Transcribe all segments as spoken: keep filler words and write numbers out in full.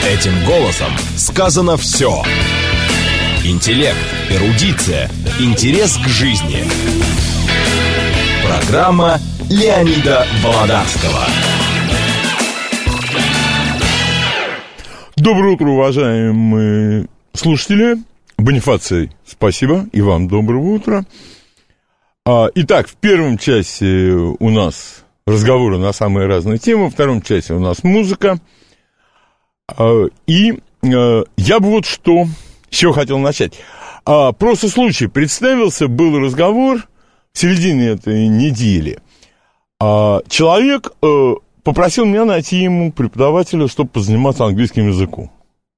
Этим голосом сказано все. Интеллект, эрудиция, интерес к жизни. Программа Леонида Володарского. Доброе утро, уважаемые слушатели. Бонифаций, спасибо. И вам доброе утро. Итак, в первом часе у нас разговоры на самые разные темы, во втором часе у нас музыка. И я бы вот что еще хотел начать. Просто случай представился, был разговор в середине этой недели. Человек попросил меня найти ему преподавателя, чтобы позаниматься английским языком.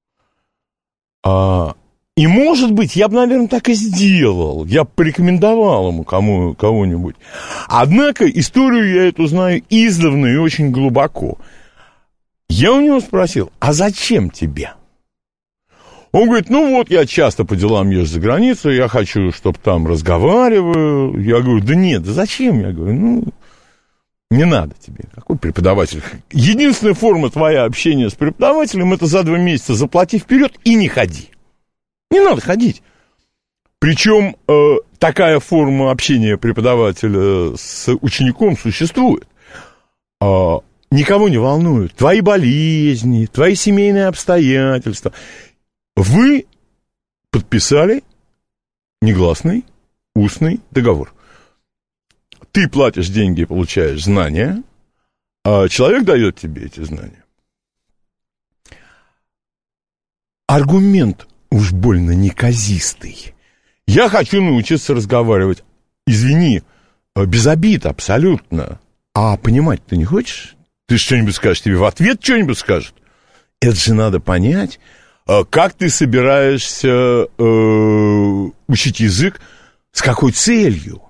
И, может быть, я бы, наверное, так и сделал. Я бы порекомендовал ему кому, кого-нибудь. Однако историю я эту знаю издавна и очень глубоко. Я у него спросил, а зачем тебе? Он говорит, ну вот, я часто по делам езжу за границу, я хочу, чтобы там разговариваю. Я говорю, да нет, да зачем? Я говорю, ну, не надо тебе. Какой преподаватель? Единственная форма твоя общения с преподавателем — это за два месяца заплати вперед и не ходи. Не надо ходить. Причем э, такая форма общения преподавателя с учеником существует. Э, никого не волнует. Твои болезни, твои семейные обстоятельства. Вы подписали негласный устный договор. Ты платишь деньги и получаешь знания, а человек дает тебе эти знания. Аргумент уж больно неказистый. Я хочу научиться разговаривать. Извини, без обид абсолютно. А понимать ты не хочешь? Ты что-нибудь скажешь, тебе в ответ что-нибудь скажут? Это же надо понять, как ты собираешься э, учить язык, с какой целью.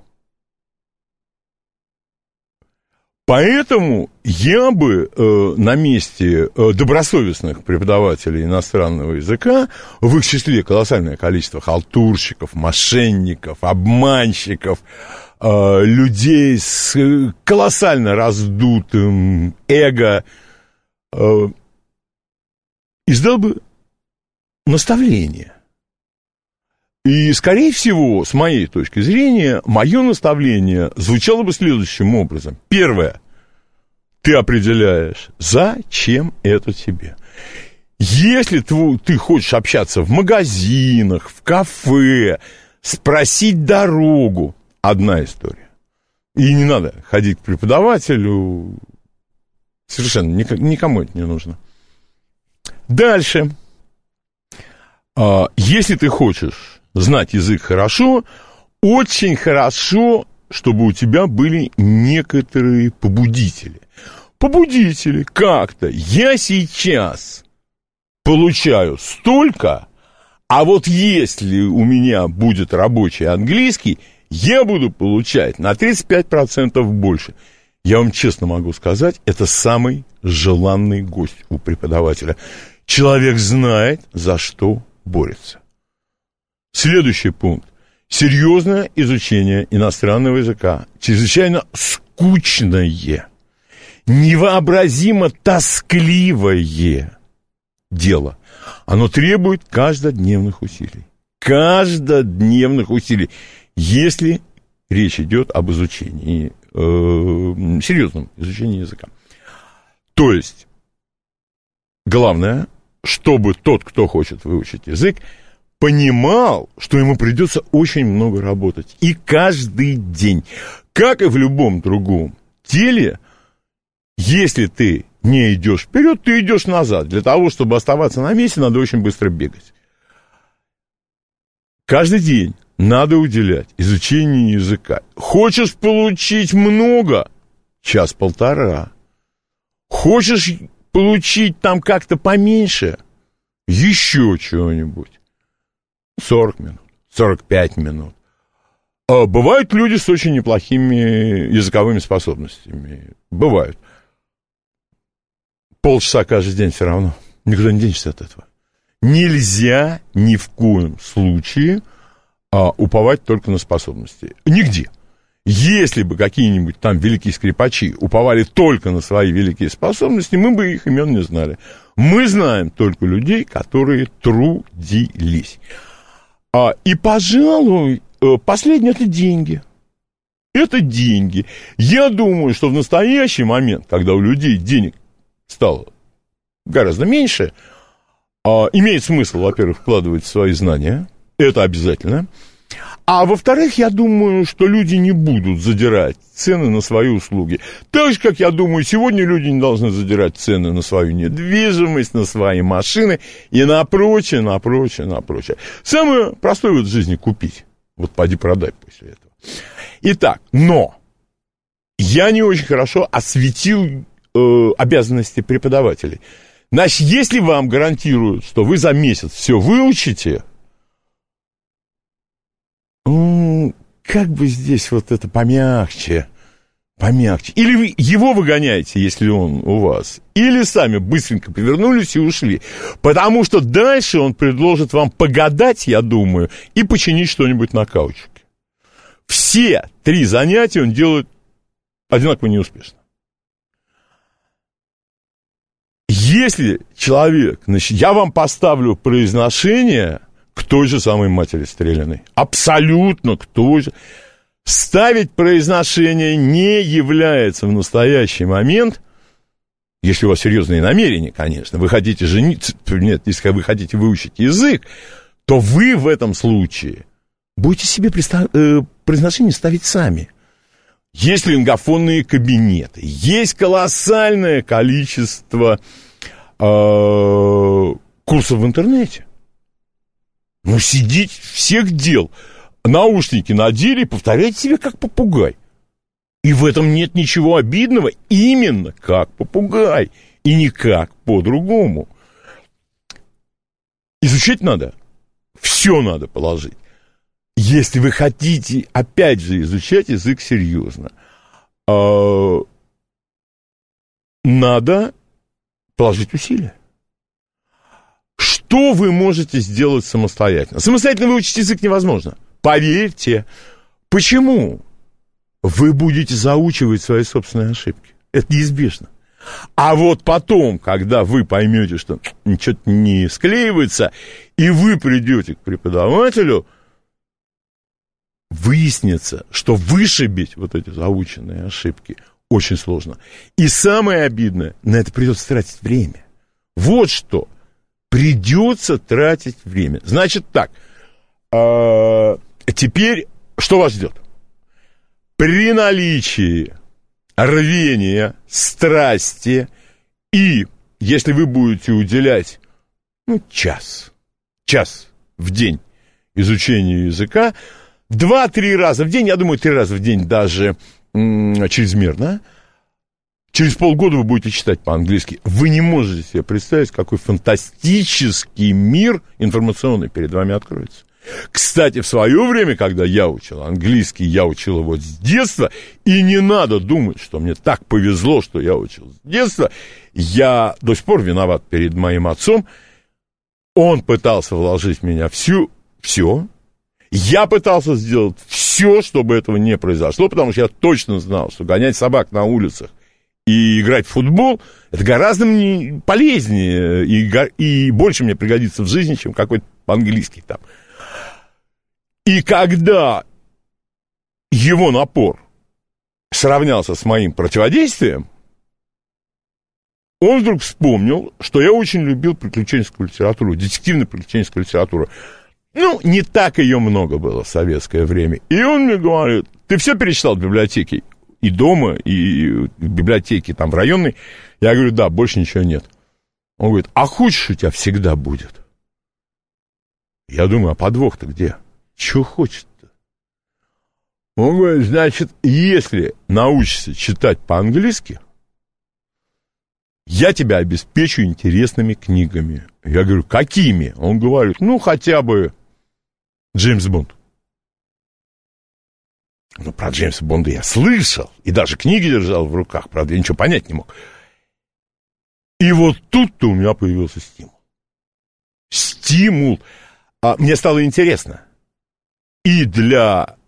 Поэтому я бы э, на месте э, добросовестных преподавателей иностранного языка, в их числе колоссальное количество халтурщиков, мошенников, обманщиков, э, людей с колоссально раздутым эго, э, издал бы наставление. И, скорее всего, с моей точки зрения, мое наставление звучало бы следующим образом. Первое. Ты определяешь, зачем это тебе. Если ты, ты хочешь общаться в магазинах, в кафе, спросить дорогу, одна история. И не надо ходить к преподавателю. Совершенно никому это не нужно. Дальше. Если ты хочешь знать язык хорошо, очень хорошо, чтобы у тебя были некоторые побудители. Побудители как-то. Я сейчас получаю столько, а вот если у меня будет рабочий английский, я буду получать на тридцать пять процентов больше. Я вам честно могу сказать, это самый желанный гость у преподавателя. Человек знает, за что борется. Следующий пункт. Серьезное изучение иностранного языка. Чрезвычайно скучное, невообразимо тоскливое дело. Оно требует каждодневных усилий. Каждодневных усилий. Если речь идет об изучении, э, серьезном изучении языка. То есть, главное, чтобы тот, кто хочет выучить язык, понимал, что ему придется очень много работать. И каждый день. Как и в любом другом деле, если ты не идешь вперед, ты идешь назад. Для того, чтобы оставаться на месте, надо очень быстро бегать. Каждый день надо уделять изучению языка. Хочешь получить много? Час-полтора. Хочешь получить там как-то поменьше? Еще чего-нибудь. сорок минут, сорок пять минут. А бывают люди с очень неплохими языковыми способностями. Бывают. Полчаса каждый день все равно. Никуда не денешься от этого. Нельзя ни в коем случае а, уповать только на способности. Нигде. Если бы какие-нибудь там великие скрипачи уповали только на свои великие способности, мы бы их имен не знали. Мы знаем только людей, которые трудились. А, и, пожалуй, последнее – это деньги. Это деньги. Я думаю, что в настоящий момент, когда у людей денег стало гораздо меньше, а, имеет смысл, во-первых, вкладывать в свои знания. Это обязательно. А во-вторых, я думаю, что люди не будут задирать цены на свои услуги. Так же, как я думаю, сегодня люди не должны задирать цены на свою недвижимость, на свои машины и на прочее, на прочее, на прочее. Самое простое вот в жизни купить. Вот поди продай после этого. Итак, но я не очень хорошо осветил э, обязанности преподавателей. Значит, если вам гарантируют, что вы за месяц все выучите... Как бы здесь вот это помягче, помягче. Или вы его выгоняете, если он у вас, или сами быстренько повернулись и ушли. Потому что дальше он предложит вам погадать, я думаю, и починить что-нибудь на каучуке. Все три занятия он делает одинаково неуспешно. Если человек, значит, я вам поставлю произношение... к той же самой матери стреляной. Абсолютно к той же. Ставить произношение не является в настоящий момент, если у вас серьезные намерения, конечно, вы хотите жениться, нет, если вы хотите выучить язык, то вы в этом случае будете себе представ... э, произношение ставить сами. Есть лингофонные кабинеты, есть колоссальное количество э, курсов в интернете. Ну, сидеть всех дел, наушники надели и повторяйте себе как попугай. И в этом нет ничего обидного, именно как попугай, и никак по-другому. Изучать надо, все надо положить. Если вы хотите, опять же, изучать язык серьезно, надо положить усилия. Что вы можете сделать самостоятельно? Самостоятельно выучить язык невозможно. Поверьте. Почему? Вы будете заучивать свои собственные ошибки. Это неизбежно. А вот потом, когда вы поймете, что ничего не склеивается, и вы придете к преподавателю, выяснится, что вышибить вот эти заученные ошибки очень сложно. И самое обидное, на это придется тратить время. Вот что. Придется тратить время. Значит так, э, теперь что вас ждет? При наличии рвения, страсти и, если вы будете уделять, ну, час, час в день изучению языка, два-три раза в день, я думаю, три раза в день даже м- чрезмерно, через полгода вы будете читать по-английски. Вы не можете себе представить, какой фантастический мир информационный перед вами откроется. Кстати, в свое время, когда я учил английский, я учил его с детства, и не надо думать, что мне так повезло, что я учил с детства. Я до сих пор виноват перед моим отцом. Он пытался вложить в меня всю, все. Я пытался сделать все, чтобы этого не произошло, потому что я точно знал, что гонять собак на улицах и играть в футбол, это гораздо мне полезнее и, и больше мне пригодится в жизни, чем какой-то английский там. И когда его напор сравнялся с моим противодействием, он вдруг вспомнил, что я очень любил приключенческую литературу, детективно-приключенческую литературу. Ну, не так ее много было в советское время. И он мне говорит: ты все перечитал в библиотеке? И дома, и в библиотеке там в районной. Я говорю: да, больше ничего нет. Он говорит: а хочешь, у тебя всегда будет? Я думаю: а подвох-то где? Чего хочет-то? Он говорит: значит, если научишься читать по-английски, я тебя обеспечу интересными книгами. Я говорю: какими? Он говорит: ну, хотя бы Джеймс Бонд. Ну, про Джеймса Бонда я слышал, и даже книги держал в руках, правда, я ничего понять не мог. И вот тут-то у меня появился стимул. Стимул. А, мне стало интересно. И для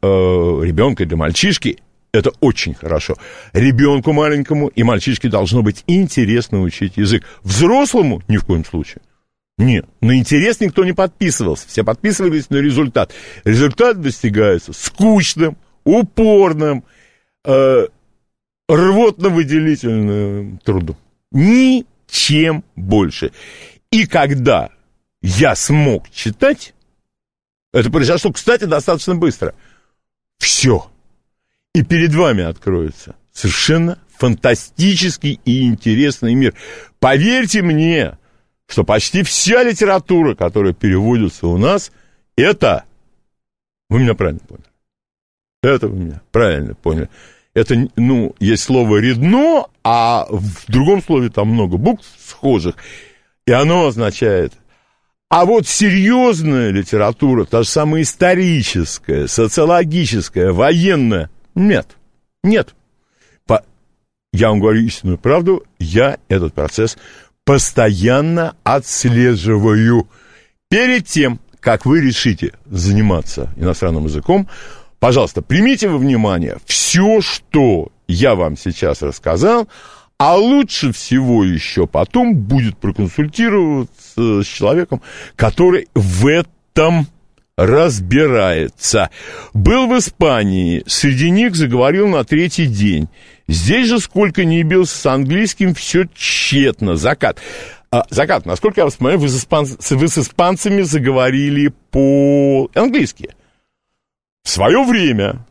э, ребенка, для мальчишки, это очень хорошо. Ребенку маленькому и мальчишке должно быть интересно учить язык. Взрослому ни в коем случае. Нет, на интерес никто не подписывался. Все подписывались на результат. Результат достигается скучным, упорным, э, рвотно-выделительным трудом. Ничем больше. И когда я смог читать, это произошло, кстати, достаточно быстро, все. И перед вами откроется совершенно фантастический и интересный мир. Поверьте мне, что почти вся литература, которая переводится у нас, это... Вы меня правильно поняли. Это вы меня правильно поняли. Это, ну, есть слово «редно», а в другом слове там много букв схожих, и оно означает... А вот серьезная литература, та же самая историческая, социологическая, военная, нет, нет. По... Я вам говорю истинную правду, я этот процесс постоянно отслеживаю. Перед тем, как вы решите заниматься иностранным языком, пожалуйста, примите во внимание все, что я вам сейчас рассказал, а лучше всего еще потом будет проконсультироваться с человеком, который в этом разбирается. Был в Испании, среди них заговорил на третий день. Здесь же, сколько ни бился с английским, все тщетно. Закат. А, Закат, насколько я вас понимаю, вы с, испан... вы с испанцами заговорили по-английски. В свое время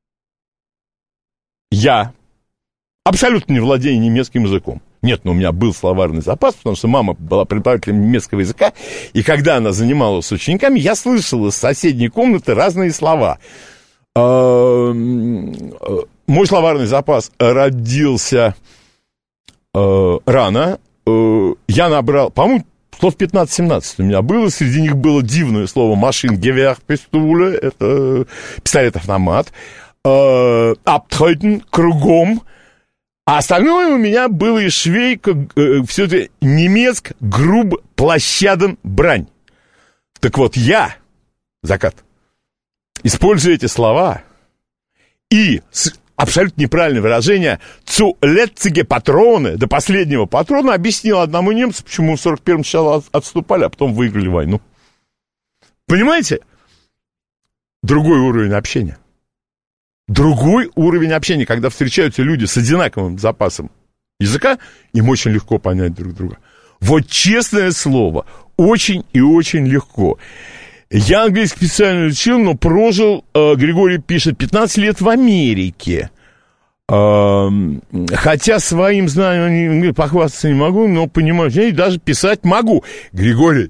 я абсолютно не владею немецким языком. Нет, но у меня был словарный запас, потому что мама была преподавателем немецкого языка, и когда она занималась с учениками, я слышал из соседней комнаты разные слова. Мой словарный запас родился рано. Я набрал, по-моему, слов пятнадцать-семнадцать у меня было. Среди них было дивное слово «машин-геверпистуле», это пистолет-автомат, «абтхойтен», «кругом». А остальное у меня было и швейка, э, все это немецк, груб, площаден, брань. Так вот, я, Закат, используя эти слова и с, абсолютно неправильное выражение «цу летциге патроны», до последнего патрона, объяснил одному немцу, почему в сорок первом сначала отступали, а потом выиграли войну. Понимаете? Другой уровень общения. Другой уровень общения, когда встречаются люди с одинаковым запасом языка, им очень легко понять друг друга. Вот честное слово, очень и очень легко. Я английский специально учил, но прожил, э, Григорий пишет, пятнадцать лет в Америке. Э, хотя своим знанием похвастаться не могу, но понимаю, и даже писать могу. Григорий,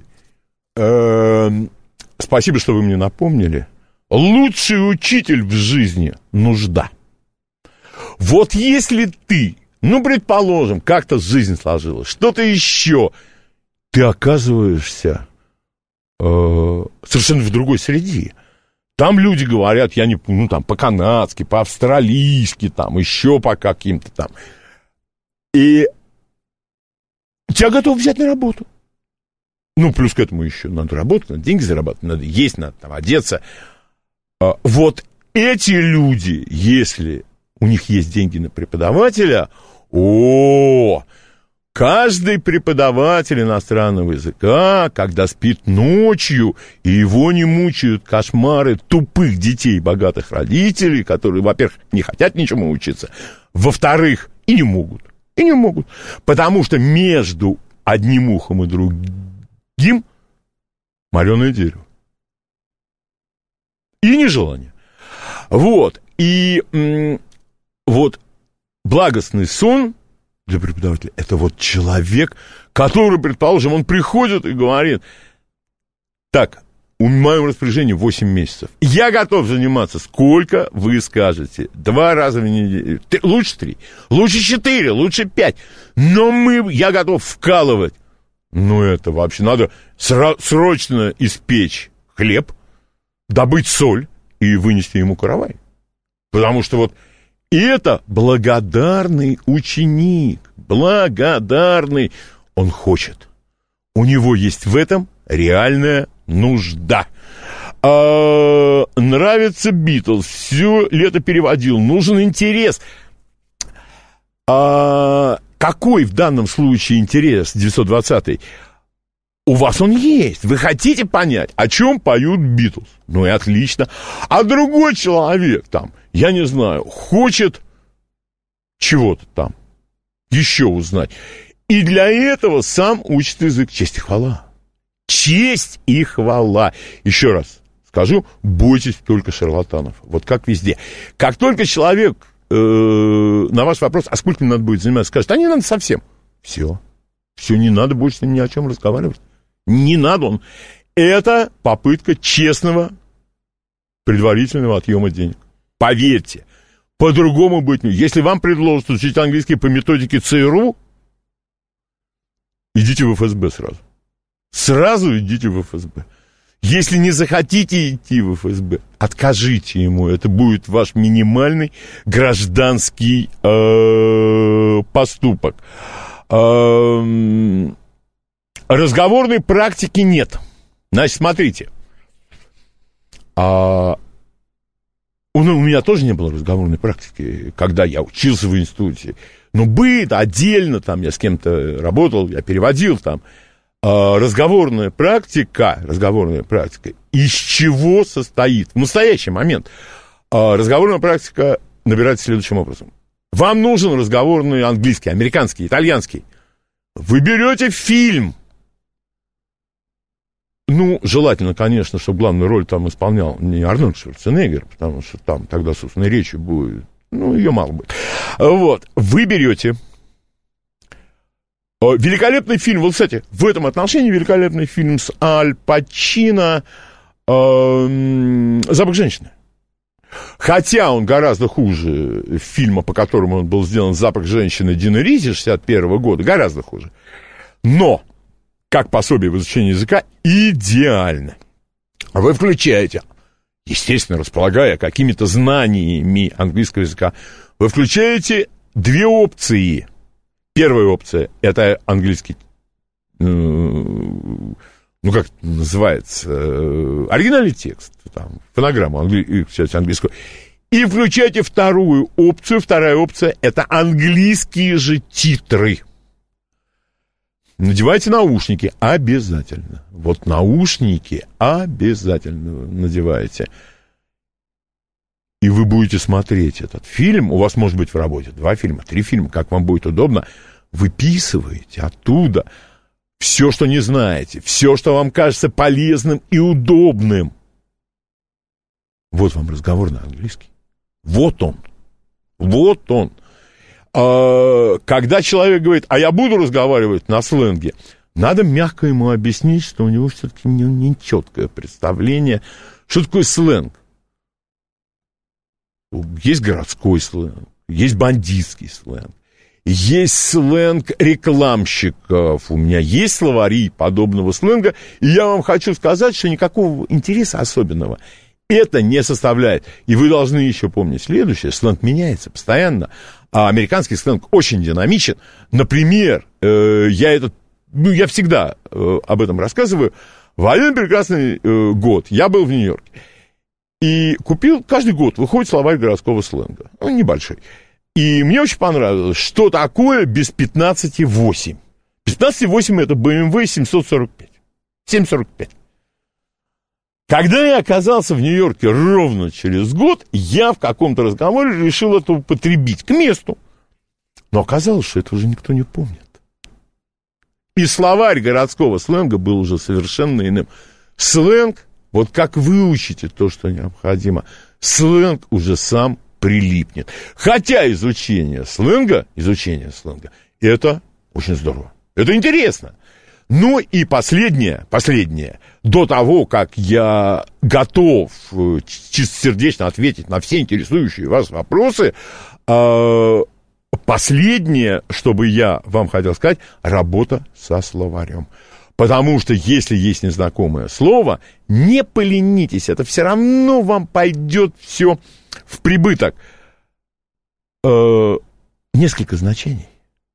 э, спасибо, что вы мне напомнили. Лучший учитель в жизни – нужда. Вот если ты, ну, предположим, как-то жизнь сложилась, что-то еще, ты оказываешься э, совершенно в другой среде. Там люди говорят, я не ну, там, по-канадски, по-австралийски, там, еще по каким-то там. И тебя готовы взять на работу. Ну, плюс к этому еще надо работать, надо деньги зарабатывать, надо есть, надо там одеться. Вот эти люди, если у них есть деньги на преподавателя, о, каждый преподаватель иностранного языка, когда спит ночью, и его не мучают кошмары тупых детей богатых родителей, которые, во-первых, не хотят ничему учиться, во-вторых, и не могут, и не могут, потому что между одним ухом и другим мореное дерево. И нежелание. Вот. И м- вот благостный сон для преподавателя – это вот человек, который, предположим, он приходит и говорит, так, у меня в моем распоряжении восемь месяцев. Я готов заниматься, сколько вы скажете. Два раза в неделю. Три, лучше три, лучше четыре, лучше пять. Но мы, я готов вкалывать. Ну, это вообще надо сра- срочно испечь хлеб, добыть соль и вынести ему каравай. Потому что вот это благодарный ученик, благодарный, он хочет. У него есть в этом реальная нужда. А, нравится Битлз, все лето переводил, нужен интерес. А, какой в данном случае интерес, девятьсот двадцатый? У вас он есть. Вы хотите понять, о чем поют Битлз? Ну и отлично. А другой человек там, я не знаю, хочет чего-то там еще узнать. И для этого сам учит язык. Честь и хвала. Честь и хвала. Еще раз скажу, бойтесь только шарлатанов. Вот как везде. Как только человек э, на ваш вопрос, а сколько мне надо будет заниматься, скажет, а не надо совсем. Все. Все, не надо больше с ним ни о чем разговаривать. Не надо он. Это попытка честного предварительного отъема денег. Поверьте. По-другому быть не. Если вам предложат учить английский по методике ЦРУ, идите в эф эс бэ сразу. Сразу идите в эф эс бэ. Если не захотите идти в эф эс бэ, откажите ему. Это будет ваш минимальный гражданский э, поступок. Э, разговорной практики нет. Значит, смотрите. А, ну, у меня тоже не было разговорной практики, когда я учился в институте. Ну, быт, отдельно, там, я с кем-то работал, я переводил там. А, разговорная практика, разговорная практика, из чего состоит? В настоящий момент а, разговорная практика набирается следующим образом. Вам нужен разговорный английский, американский, итальянский. Вы берете фильм. Ну, желательно, конечно, чтобы главную роль там исполнял не Арнольд Шварценеггер, потому что там тогда, собственно, речи будет, ну, ее мало будет. Вот, вы берете великолепный фильм, вот, кстати, в этом отношении великолепный фильм с Аль Пачино э, «Запах женщины». Хотя он гораздо хуже фильма, по которому он был сделан «Запах женщины» Дина Ризи шестьдесят первого года, гораздо хуже. Но как пособие в изучении языка, идеально. Вы включаете, естественно, располагая какими-то знаниями английского языка, вы включаете две опции. Первая опция – это английский, ну, как это называется, оригинальный текст, там, фонограмму англи- английскую. И включаете вторую опцию. Вторая опция – это английские же титры. Надевайте наушники обязательно. Вот наушники обязательно надеваете. И вы будете смотреть этот фильм. У вас может быть в работе два фильма, три фильма, как вам будет удобно. Выписываете оттуда все, что не знаете, все, что вам кажется полезным и удобным. Вот вам разговор на английский. Вот он. Вот он. Когда человек говорит, а я буду разговаривать на сленге, надо мягко ему объяснить, что у него все-таки нечеткое представление, что такое сленг. Есть городской сленг, есть бандитский сленг, есть сленг рекламщиков, у меня есть словари подобного сленга, и я вам хочу сказать, что никакого интереса особенного это не составляет. И вы должны еще помнить следующее, сленг меняется постоянно. А американский сленг очень динамичен. Например, э, я, этот, ну, я всегда э, об этом рассказываю. В один прекрасный э, год я был в Нью-Йорке. И купил, каждый год выходит словарь городского сленга. Ну, небольшой. И мне очень понравилось, что такое без пятнадцати восемь. пятнадцать восемь это бэ эм вэ семьсот сорок пять. семьсот сорок пять. Когда я оказался в Нью-Йорке ровно через год, я в каком-то разговоре решил это употребить к месту. Но оказалось, что это уже никто не помнит. И словарь городского сленга был уже совершенно иным. Сленг, вот как выучите то, что необходимо, сленг уже сам прилипнет. Хотя изучение сленга, изучение сленга, это очень здорово. Это интересно. Ну и последнее, последнее, до того, как я готов чистосердечно ответить на все интересующие вас вопросы, последнее, что бы я вам хотел сказать, работа со словарем. Потому что если есть незнакомое слово, не поленитесь, это все равно вам пойдет все в прибыток. Несколько значений.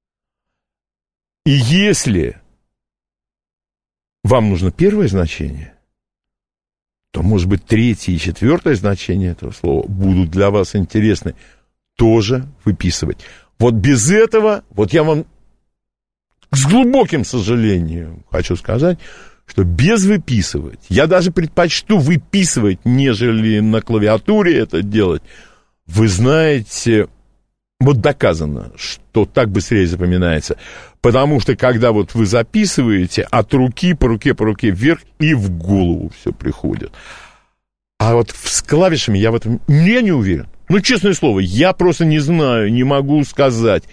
И если вам нужно первое значение, то, может быть, третье и четвертое значение этого слова будут для вас интересны, тоже выписывать. Вот без этого, вот я вам с глубоким сожалением хочу сказать, что без выписывать, я даже предпочту выписывать, нежели на клавиатуре это делать. Вы знаете, вот доказано, что так быстрее запоминается, потому что когда вот вы записываете, от руки по руке по руке вверх и в голову все приходит. А вот с клавишами я в этом я не уверен. Ну, честное слово, я просто не знаю, не могу сказать.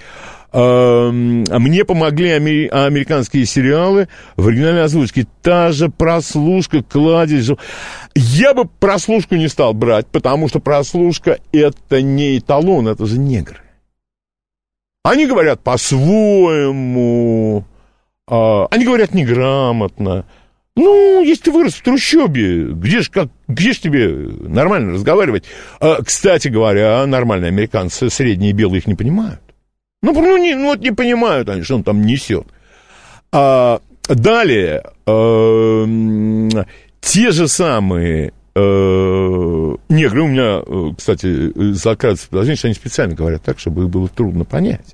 Мне помогли американские сериалы в оригинальной озвучке. Та же прослушка, кладезь. Я бы прослушку не стал брать, потому что прослушка — это не эталон, это же негры. Они говорят по-своему, они говорят неграмотно. Ну, если ты вырос в трущобе, где ж, как, где ж тебе нормально разговаривать? Кстати говоря, нормальные американцы, средние белые, их не понимают. Ну, ну, не, ну вот не понимают они, что он там несет. А, далее, э, те же самые э, негры, у меня, кстати, закрадывается подозрение, что они специально говорят так, чтобы их было трудно понять.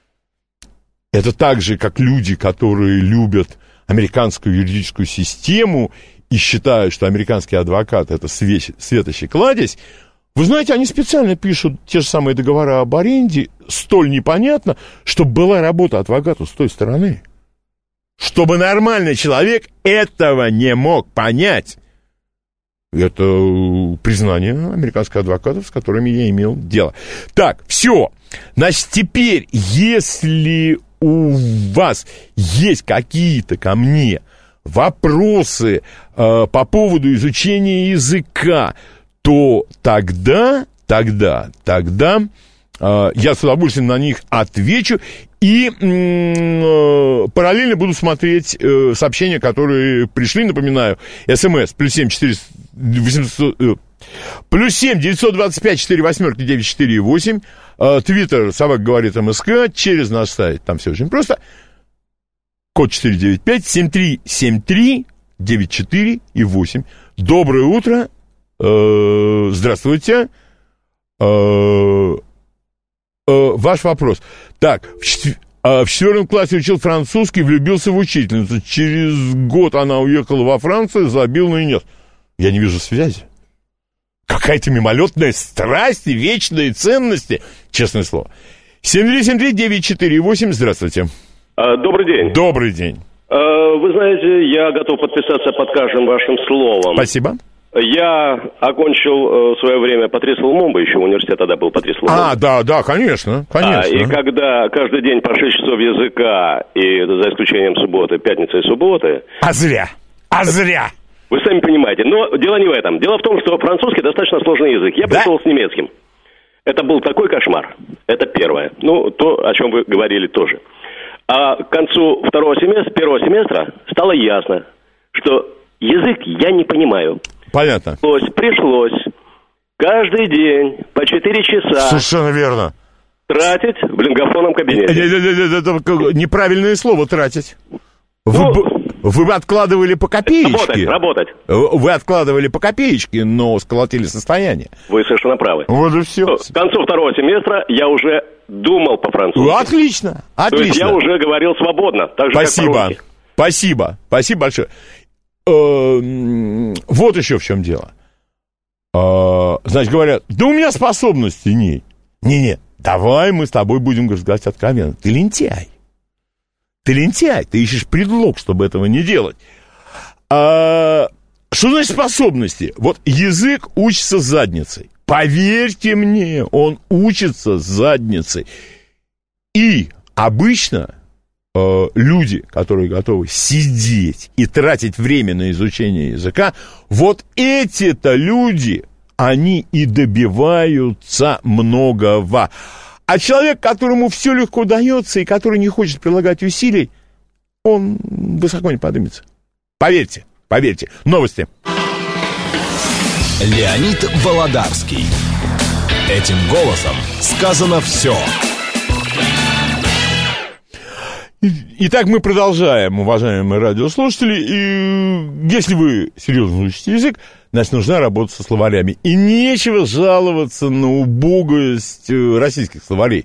Это так же, как люди, которые любят американскую юридическую систему и считают, что американский адвокат — это свеч, светочий кладезь. Вы знаете, они специально пишут те же самые договора об аренде, столь непонятно, чтобы была работа адвоката с той стороны. Чтобы нормальный человек этого не мог понять. Это признание американских адвокатов, с которыми я имел дело. Так, все. Значит, теперь, если у вас есть какие-то ко мне вопросы э, по поводу изучения языка, то тогда, тогда, тогда э, я с удовольствием на них отвечу и э, параллельно буду смотреть э, сообщения, которые пришли. Напоминаю, СМС плюс семь четыреста восемьсот э, плюс семь девятьсот двадцать пять четыре восьмерки девять четыре восемь. э, Твиттер собака говорит МСК, через наш сайт, там все очень просто. Код четыре девять пять семь три семь три девять четыре и восемь. Доброе утро. Здравствуйте. Ваш вопрос. Так, в четвертом классе учил французский, влюбился в учительницу. Через год она уехала во Францию, забил на нее. Я не вижу связи. Какая-то мимолетная страсть и вечные ценности. Честное слово. семь три семь три девять четыре восемь. Здравствуйте. Добрый день. Добрый день. Вы знаете, я готов подписаться под каждым вашим словом. Спасибо. Я окончил в свое время Патрис Лумумба, еще университет тогда был Патрис Лумумба. А, да, да, конечно, конечно. А, и когда каждый день по шесть часов языка, и за исключением субботы, пятницы и субботы... А зря, а зря. Вы сами понимаете, но дело не в этом. Дело в том, что французский достаточно сложный язык. Я да? пришел с немецким. Это был такой кошмар. Это первое. Ну, то, о чем вы говорили тоже. А к концу второго семестра, первого семестра стало ясно, что язык я не понимаю. Понятно. Пришлось, пришлось каждый день по четыре часа... Совершенно верно. Тратить в лингофонном кабинете. Это неправильное слово «тратить». Вы, ну, вы откладывали по копеечке. Работать, работать. Вы откладывали по копеечке, но сколотили состояние. Вы совершенно правы. Вот и все. К концу второго семестра я уже думал по-французски. Отлично, отлично. То есть я уже говорил свободно. Так же, спасибо, как по-русски. Спасибо, спасибо большое. Вот еще в чем дело. Значит, говорят, да у меня способностей нет. Не-не, давай мы с тобой будем разговаривать откровенно. Ты лентяй. Ты лентяй, ты ищешь предлог, чтобы этого не делать. А, что значит способности? Вот язык учится задницей. Поверьте мне, он учится задницей. И обычно э, люди, которые готовы сидеть и тратить время на изучение языка, вот эти-то люди, они и добиваются многого. А человек, которому все легко дается и который не хочет прилагать усилий, он высоко не поднимется. Поверьте, поверьте. Новости. Леонид Володарский. Этим голосом сказано все. Итак, мы продолжаем, уважаемые радиослушатели. И если вы серьезно учите язык, значит, нужна работа со словарями. И нечего жаловаться на убогость российских словарей.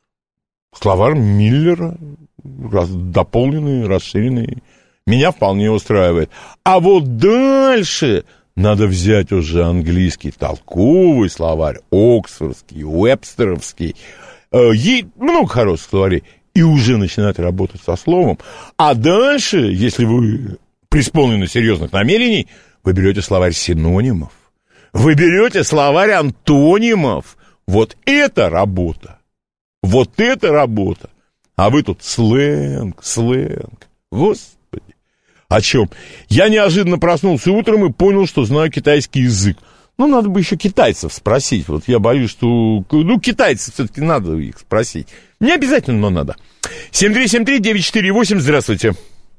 Словарь Миллера, раз, дополненный, расширенный, меня вполне устраивает. А вот дальше надо взять уже английский толковый словарь, оксфордский, уэбстеровский. Есть много хороших словарей. И уже начинать работать со словом. А дальше, если вы преисполнены серьезных намерений, вы берете словарь синонимов. Вы берете словарь антонимов. Вот это работа. Вот это работа. А вы тут сленг, сленг. Господи. О чем? Я неожиданно проснулся утром и понял, что знаю китайский язык. Ну, надо бы еще китайцев спросить. Вот я боюсь, что... Ну, китайцев все-таки надо их спросить. Не обязательно, но надо. семь три семь три девять четыре восемь, здравствуйте.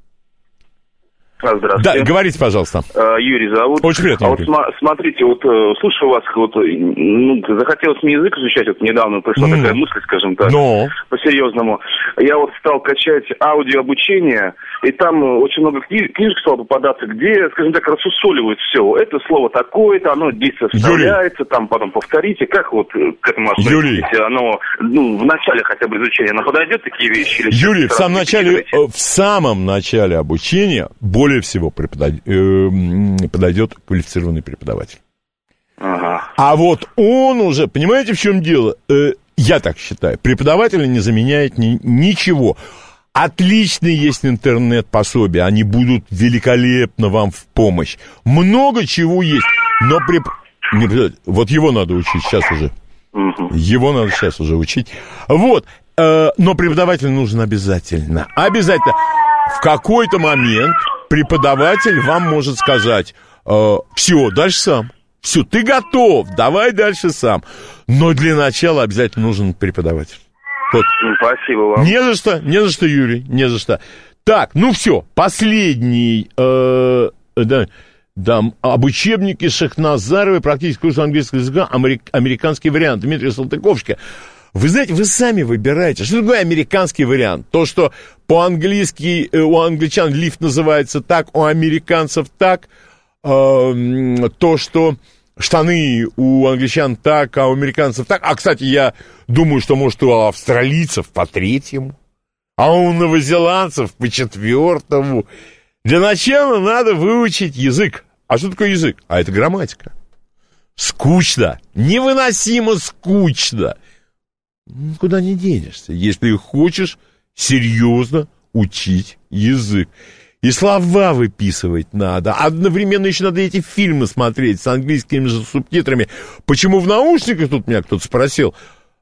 Здравствуйте. Да, говорите, пожалуйста. Юрий зовут. Очень приятно. А вот см- смотрите, вот слушаю вас, вот, ну, захотелось мне язык изучать, вот недавно пришла mm. такая мысль, скажем так, Но. по-серьезному. Я вот стал качать аудиообучение, и там очень много книж- книжек стало попадаться, где, скажем так, рассусоливают все. Это слово такое-то, оно здесь вставляется, там потом повторите. Как вот к этому относитесь? Оно, ну, в начале хотя бы изучения, оно подойдет такие вещи? Или Юрий, в самом начале, в самом начале обучения более всего преподав... э, подойдет квалифицированный преподаватель. Ага. А вот он уже, понимаете, в чем дело? Э, я так считаю, преподавателя не заменяет ни, ничего. Отличные есть интернет-пособия, они будут великолепно вам в помощь. Много чего есть, но преп... не, вот его надо учить сейчас уже. Угу. Его надо сейчас уже учить. Вот, э, но преподаватель нужен обязательно. Обязательно. В какой-то момент преподаватель вам может сказать, э, все, дальше сам. Все, ты готов, давай дальше сам. Но для начала обязательно нужен преподаватель. Вот. Спасибо вам. Не за что, не за что, Юрий, не за что. Так, ну все, последний, э, да, да, об учебнике Шахназаровой «Практический курс английского языка», америк, американский вариант, Дмитрия Салтыковского. Вы знаете, вы сами выбираете. Что такое американский вариант? То, что по-английски у англичан лифт называется так, у американцев так. Э, то, что штаны у англичан так, а у американцев так. А, кстати, я думаю, что, может, у австралийцев по третьему, а у новозеландцев по четвертому. Для начала надо выучить язык. А что такое язык? А это грамматика. Скучно. Невыносимо скучно. Никуда не денешься, если хочешь серьезно учить язык. И слова выписывать надо. Одновременно еще надо эти фильмы смотреть с английскими же субтитрами. Почему в наушниках, тут меня кто-то спросил,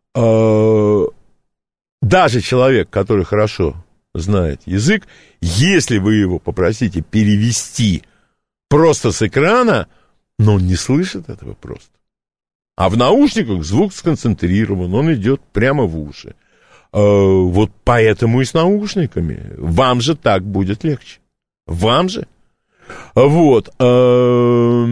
э, даже человек, который хорошо знает язык, если вы его попросите перевести просто с экрана, но он не слышит этого просто. А в наушниках звук сконцентрирован, он идет прямо в уши. Э, вот поэтому и с наушниками. Вам же так будет легче. Вам же. Вот. Э,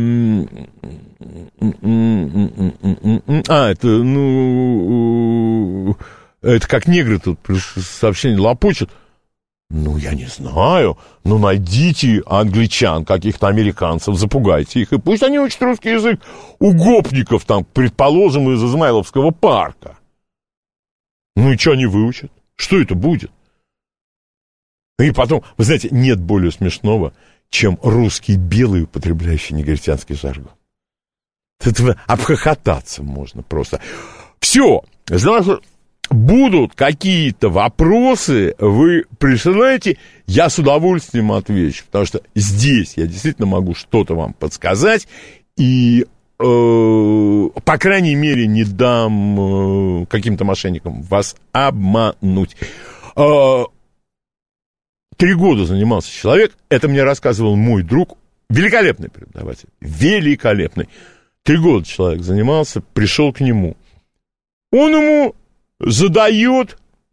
а, это, ну... Это как негры тут сообщение лопочут. Ну, я не знаю. Ну, найдите англичан, каких-то американцев, запугайте их, и пусть они учат русский язык у гопников, там, предположим, из Измайловского парка. Ну, и что они выучат? Что это будет? И потом, вы знаете, нет более смешного, чем русский белый, употребляющий негритянский жаргон. Это обхохотаться можно просто. Все, значит... Будут какие-то вопросы, вы присылаете, я с удовольствием отвечу, потому что здесь я действительно могу что-то вам подсказать, и, э, по крайней мере, не дам э, каким-то мошенникам вас обмануть. Э, три года занимался человек, это мне рассказывал мой друг, великолепный преподаватель, великолепный. Три года человек занимался, пришел к нему. Он ему... задает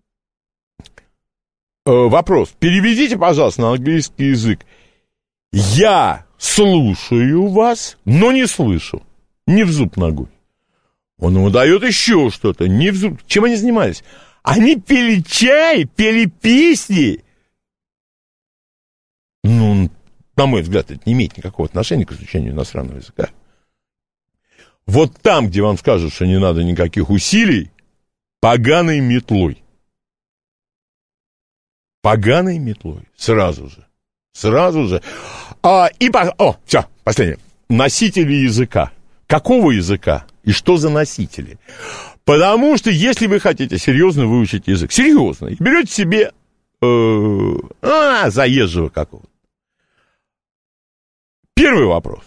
э, вопрос. Переведите, пожалуйста, на английский язык. Я слушаю вас, но не слышу. Не в зуб ногой. Он ему дает еще что-то. Не в зуб. Чем они занимались? Они пили чай, пели песни. Ну, на мой взгляд, это не имеет никакого отношения к изучению иностранного языка. Вот там, где вам скажут, что не надо никаких усилий, поганой метлой. Поганой метлой. Сразу же. Сразу же. А, и, по... О, все, последнее. Носители языка. Какого языка? И что за носители? Потому что, если вы хотите серьезно выучить язык, серьезно, и берете себе э, а, заезжего какого-то. Первый вопрос.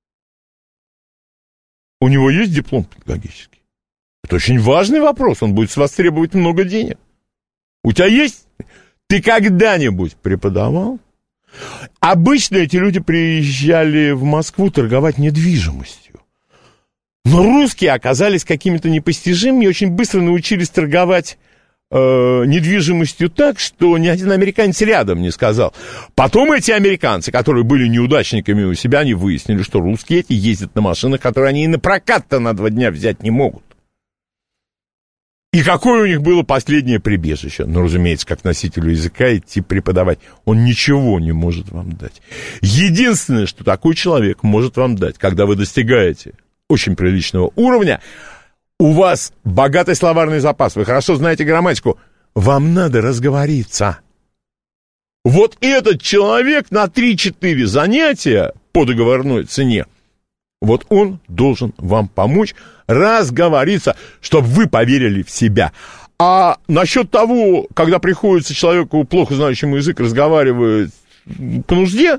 У него есть диплом педагогический? Это очень важный вопрос, он будет с вас требовать много денег. У тебя есть? Ты когда-нибудь преподавал? Обычно эти люди приезжали в Москву торговать недвижимостью. Но русские оказались какими-то непостижимыми и очень быстро научились торговать э, недвижимостью так, что ни один американец рядом не сказал. Потом эти американцы, которые были неудачниками у себя, они выяснили, что русские эти ездят на машинах, которые они и на прокат-то на два дня взять не могут. И какое у них было последнее прибежище? Ну, разумеется, как носителю языка идти преподавать. Он ничего не может вам дать. Единственное, что такой человек может вам дать, когда вы достигаете очень приличного уровня, у вас богатый словарный запас, вы хорошо знаете грамматику, вам надо разговориться. Вот этот человек на три-четыре занятия по договорной цене, вот он должен вам помочь разговориться, чтобы вы поверили в себя. А насчет того, когда приходится человеку, плохо знающему язык, разговаривать по нужде,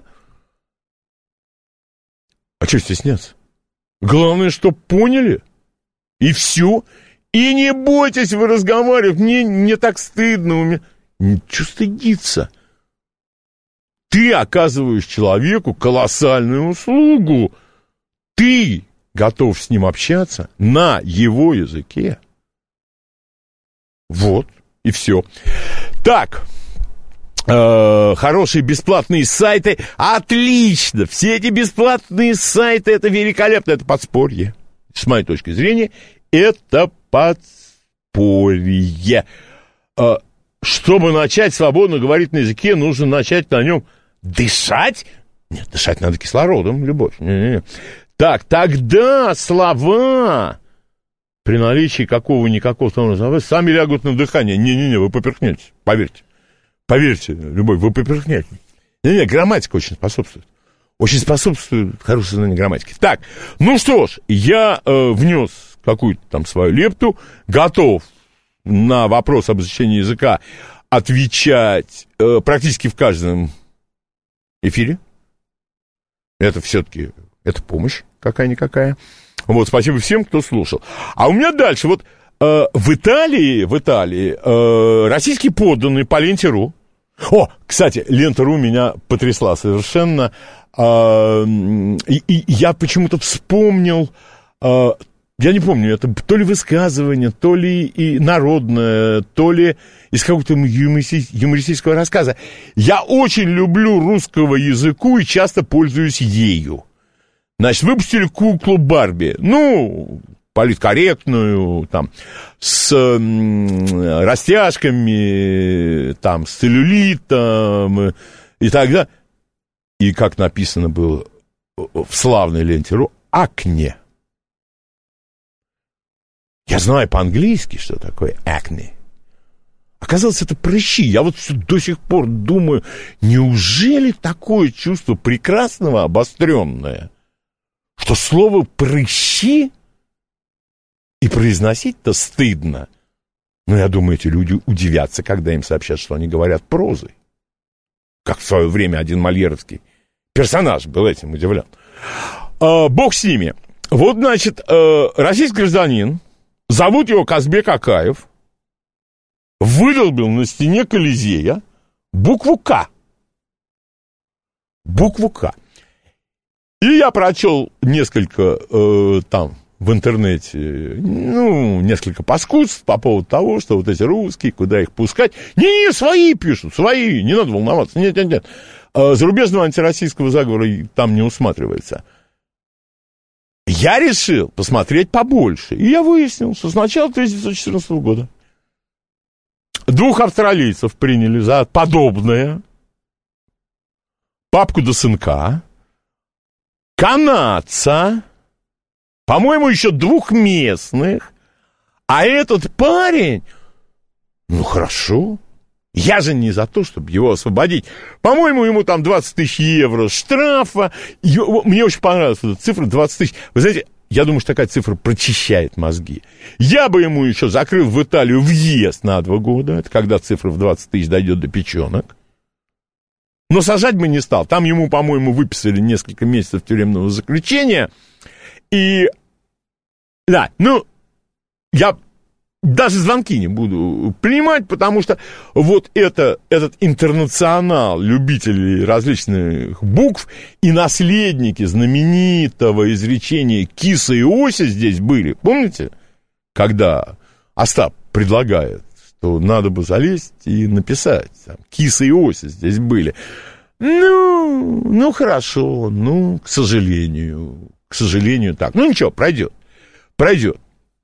а что стесняться? Главное, чтоб поняли, и все. И не бойтесь вы разговаривать, мне, мне так стыдно, у меня... Ничего стыдиться. Ты оказываешь человеку колоссальную услугу. Ты готов с ним общаться на его языке. Вот, и все. Так, э, хорошие бесплатные сайты. Отлично! Все эти бесплатные сайты, это великолепно, это подспорье. С моей точки зрения, это подспорье. Э, чтобы начать свободно говорить на языке, нужно начать на нем дышать. Нет, дышать надо кислородом, любовь. Не-не-не. Так, тогда слова при наличии какого-никакого слова сами лягут на дыхание. Не-не-не, вы поперхнетесь, поверьте. Поверьте, любовь, вы поперхнетесь. Не-не, грамматика очень способствует. Очень способствует хорошее знание грамматики. Так, ну что ж, я э, внес какую-то там свою лепту, готов на вопрос об изучении языка отвечать э, практически в каждом эфире. Это все-таки... Это помощь какая-никакая. Вот, спасибо всем, кто слушал. А у меня дальше, вот э, в Италии, в Италии э, российские подданные по Ленте.ру. О, кстати, Лента.ру меня потрясла совершенно. Э, и, и я почему-то вспомнил, э, я не помню, это то ли высказывание, то ли и народное, то ли из какого-то юмористического рассказа. Я очень люблю русского языку и часто пользуюсь ею. Значит, выпустили куклу Барби, ну, политкорректную, там, с м, растяжками, там, с целлюлитом и так далее. И, как написано было в славной Ленте.ру, акне. Я знаю по-английски, что такое акне. Оказалось, это прыщи. Я вот все до сих пор думаю, неужели такое чувство прекрасного, обостренное, что слово «прыщи» и произносить-то стыдно. Но я думаю, эти люди удивятся, когда им сообщат, что они говорят прозой. Как в свое время один мольеровский персонаж был этим удивлен. А, бог с ними. Вот, значит, российский гражданин, зовут его Казбек Акаев, выдолбил на стене Колизея букву «К». Букву «К». И я прочел несколько э, там в интернете, ну, несколько паскудств по поводу того, что вот эти русские, куда их пускать. Не-не, свои пишут, свои, не надо волноваться. Нет-нет-нет. Э, зарубежного антироссийского заговора там не усматривается. Я решил посмотреть побольше. И я выяснил, что с начала тысяча девятьсот четырнадцатого года Двух австралийцев приняли за подобное. Папку до сынка. Канадца. По-моему, еще двух местных. А этот парень... Ну, хорошо. Я же не за то, чтобы его освободить. По-моему, ему там двадцать тысяч евро штрафа. Мне очень понравилась эта цифра, двадцать тысяч. Вы знаете, я думаю, что такая цифра прочищает мозги. Я бы ему еще закрыл в Италию въезд на два года. Это когда цифра в двадцать тысяч дойдет до печенок. Но сажать бы не стал. Там ему, по-моему, выписали несколько месяцев тюремного заключения. И... Да, ну, я даже звонки не буду принимать, потому что вот это, этот интернационал любителей различных букв и наследники знаменитого изречения Киса и Ося здесь были. Помните, когда Остап предлагает, что надо бы залезть и написать, там, Киса и Ося здесь были. Ну, ну, хорошо, ну, к сожалению, к сожалению так. Ну, ничего, пройдет. Пройдет.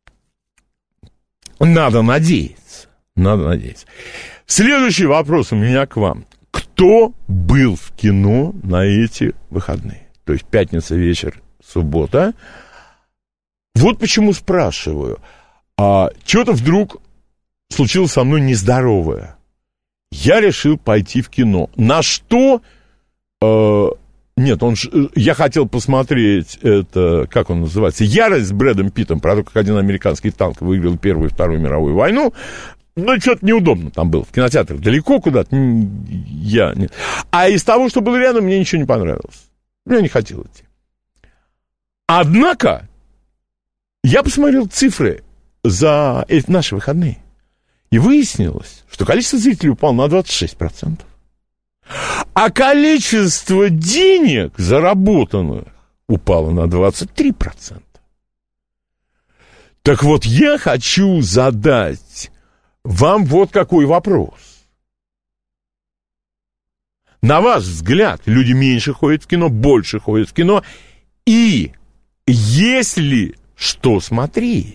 Надо надеяться. Надо надеяться. Следующий вопрос у меня к вам. Кто был в кино на эти выходные? То есть пятница вечер, суббота. Вот почему спрашиваю. А, что-то вдруг случилось со мной нездоровое. Я решил пойти в кино. На что... Э, Нет, он, я хотел посмотреть, это, как он называется, «Ярость» с Брэдом Питтом, про то, как один американский танк выиграл Первую и Вторую мировую войну. Но что-то неудобно там было, в кинотеатрах далеко куда-то, я нет. А из того, что было рядом, мне ничего не понравилось. Я не хотел идти. Однако, я посмотрел цифры за эти наши выходные, и выяснилось, что количество зрителей упало на двадцать шесть процентов. А количество денег, заработанных, упало на двадцать три процента. Так вот, я хочу задать вам вот какой вопрос. На ваш взгляд, люди меньше ходят в кино, больше ходят в кино, и есть ли что смотреть?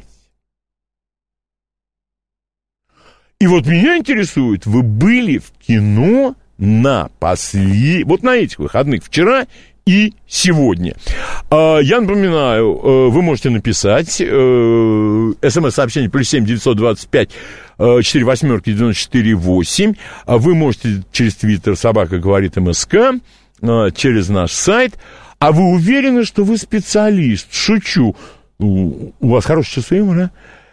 И вот меня интересует, вы были в кино на после... вот на этих выходных, вчера и сегодня. Я напоминаю, вы можете написать смс-сообщение плюс семь девятьсот двадцать пять четыре восьмерки девяносто четыре восемь. Вы можете через твиттер «Собака говорит МСК», через наш сайт. А вы уверены, что вы специалист? Шучу. У вас хорошее чувство юмора?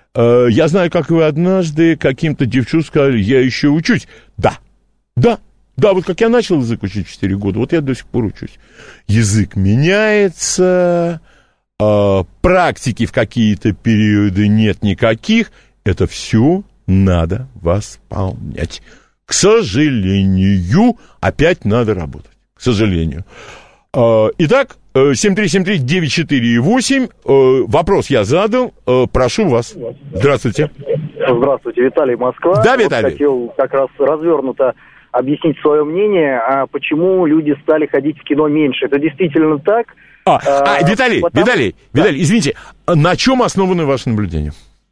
Я знаю, как вы однажды каким-то девчушкам сказали: я еще учусь. Да, да. Да, вот как я начал язык учить в четыре года, вот я до сих пор учусь. Язык меняется, э, практики в какие-то периоды нет никаких. Это все надо восполнять. К сожалению, опять надо работать. К сожалению. Э, итак, семь три семь три девять четыре восемь. Э, вопрос я задал. Э, прошу вас. Здравствуйте. Здравствуйте, Виталий, Москва. Да, Виталий. Вот хотел как раз развернуто объяснить свое мнение, а почему люди стали ходить в кино меньше. Это действительно так. А, а, а Виталий, потому... Виталий, да. Виталий, извините, на чем основаны ваши наблюдения?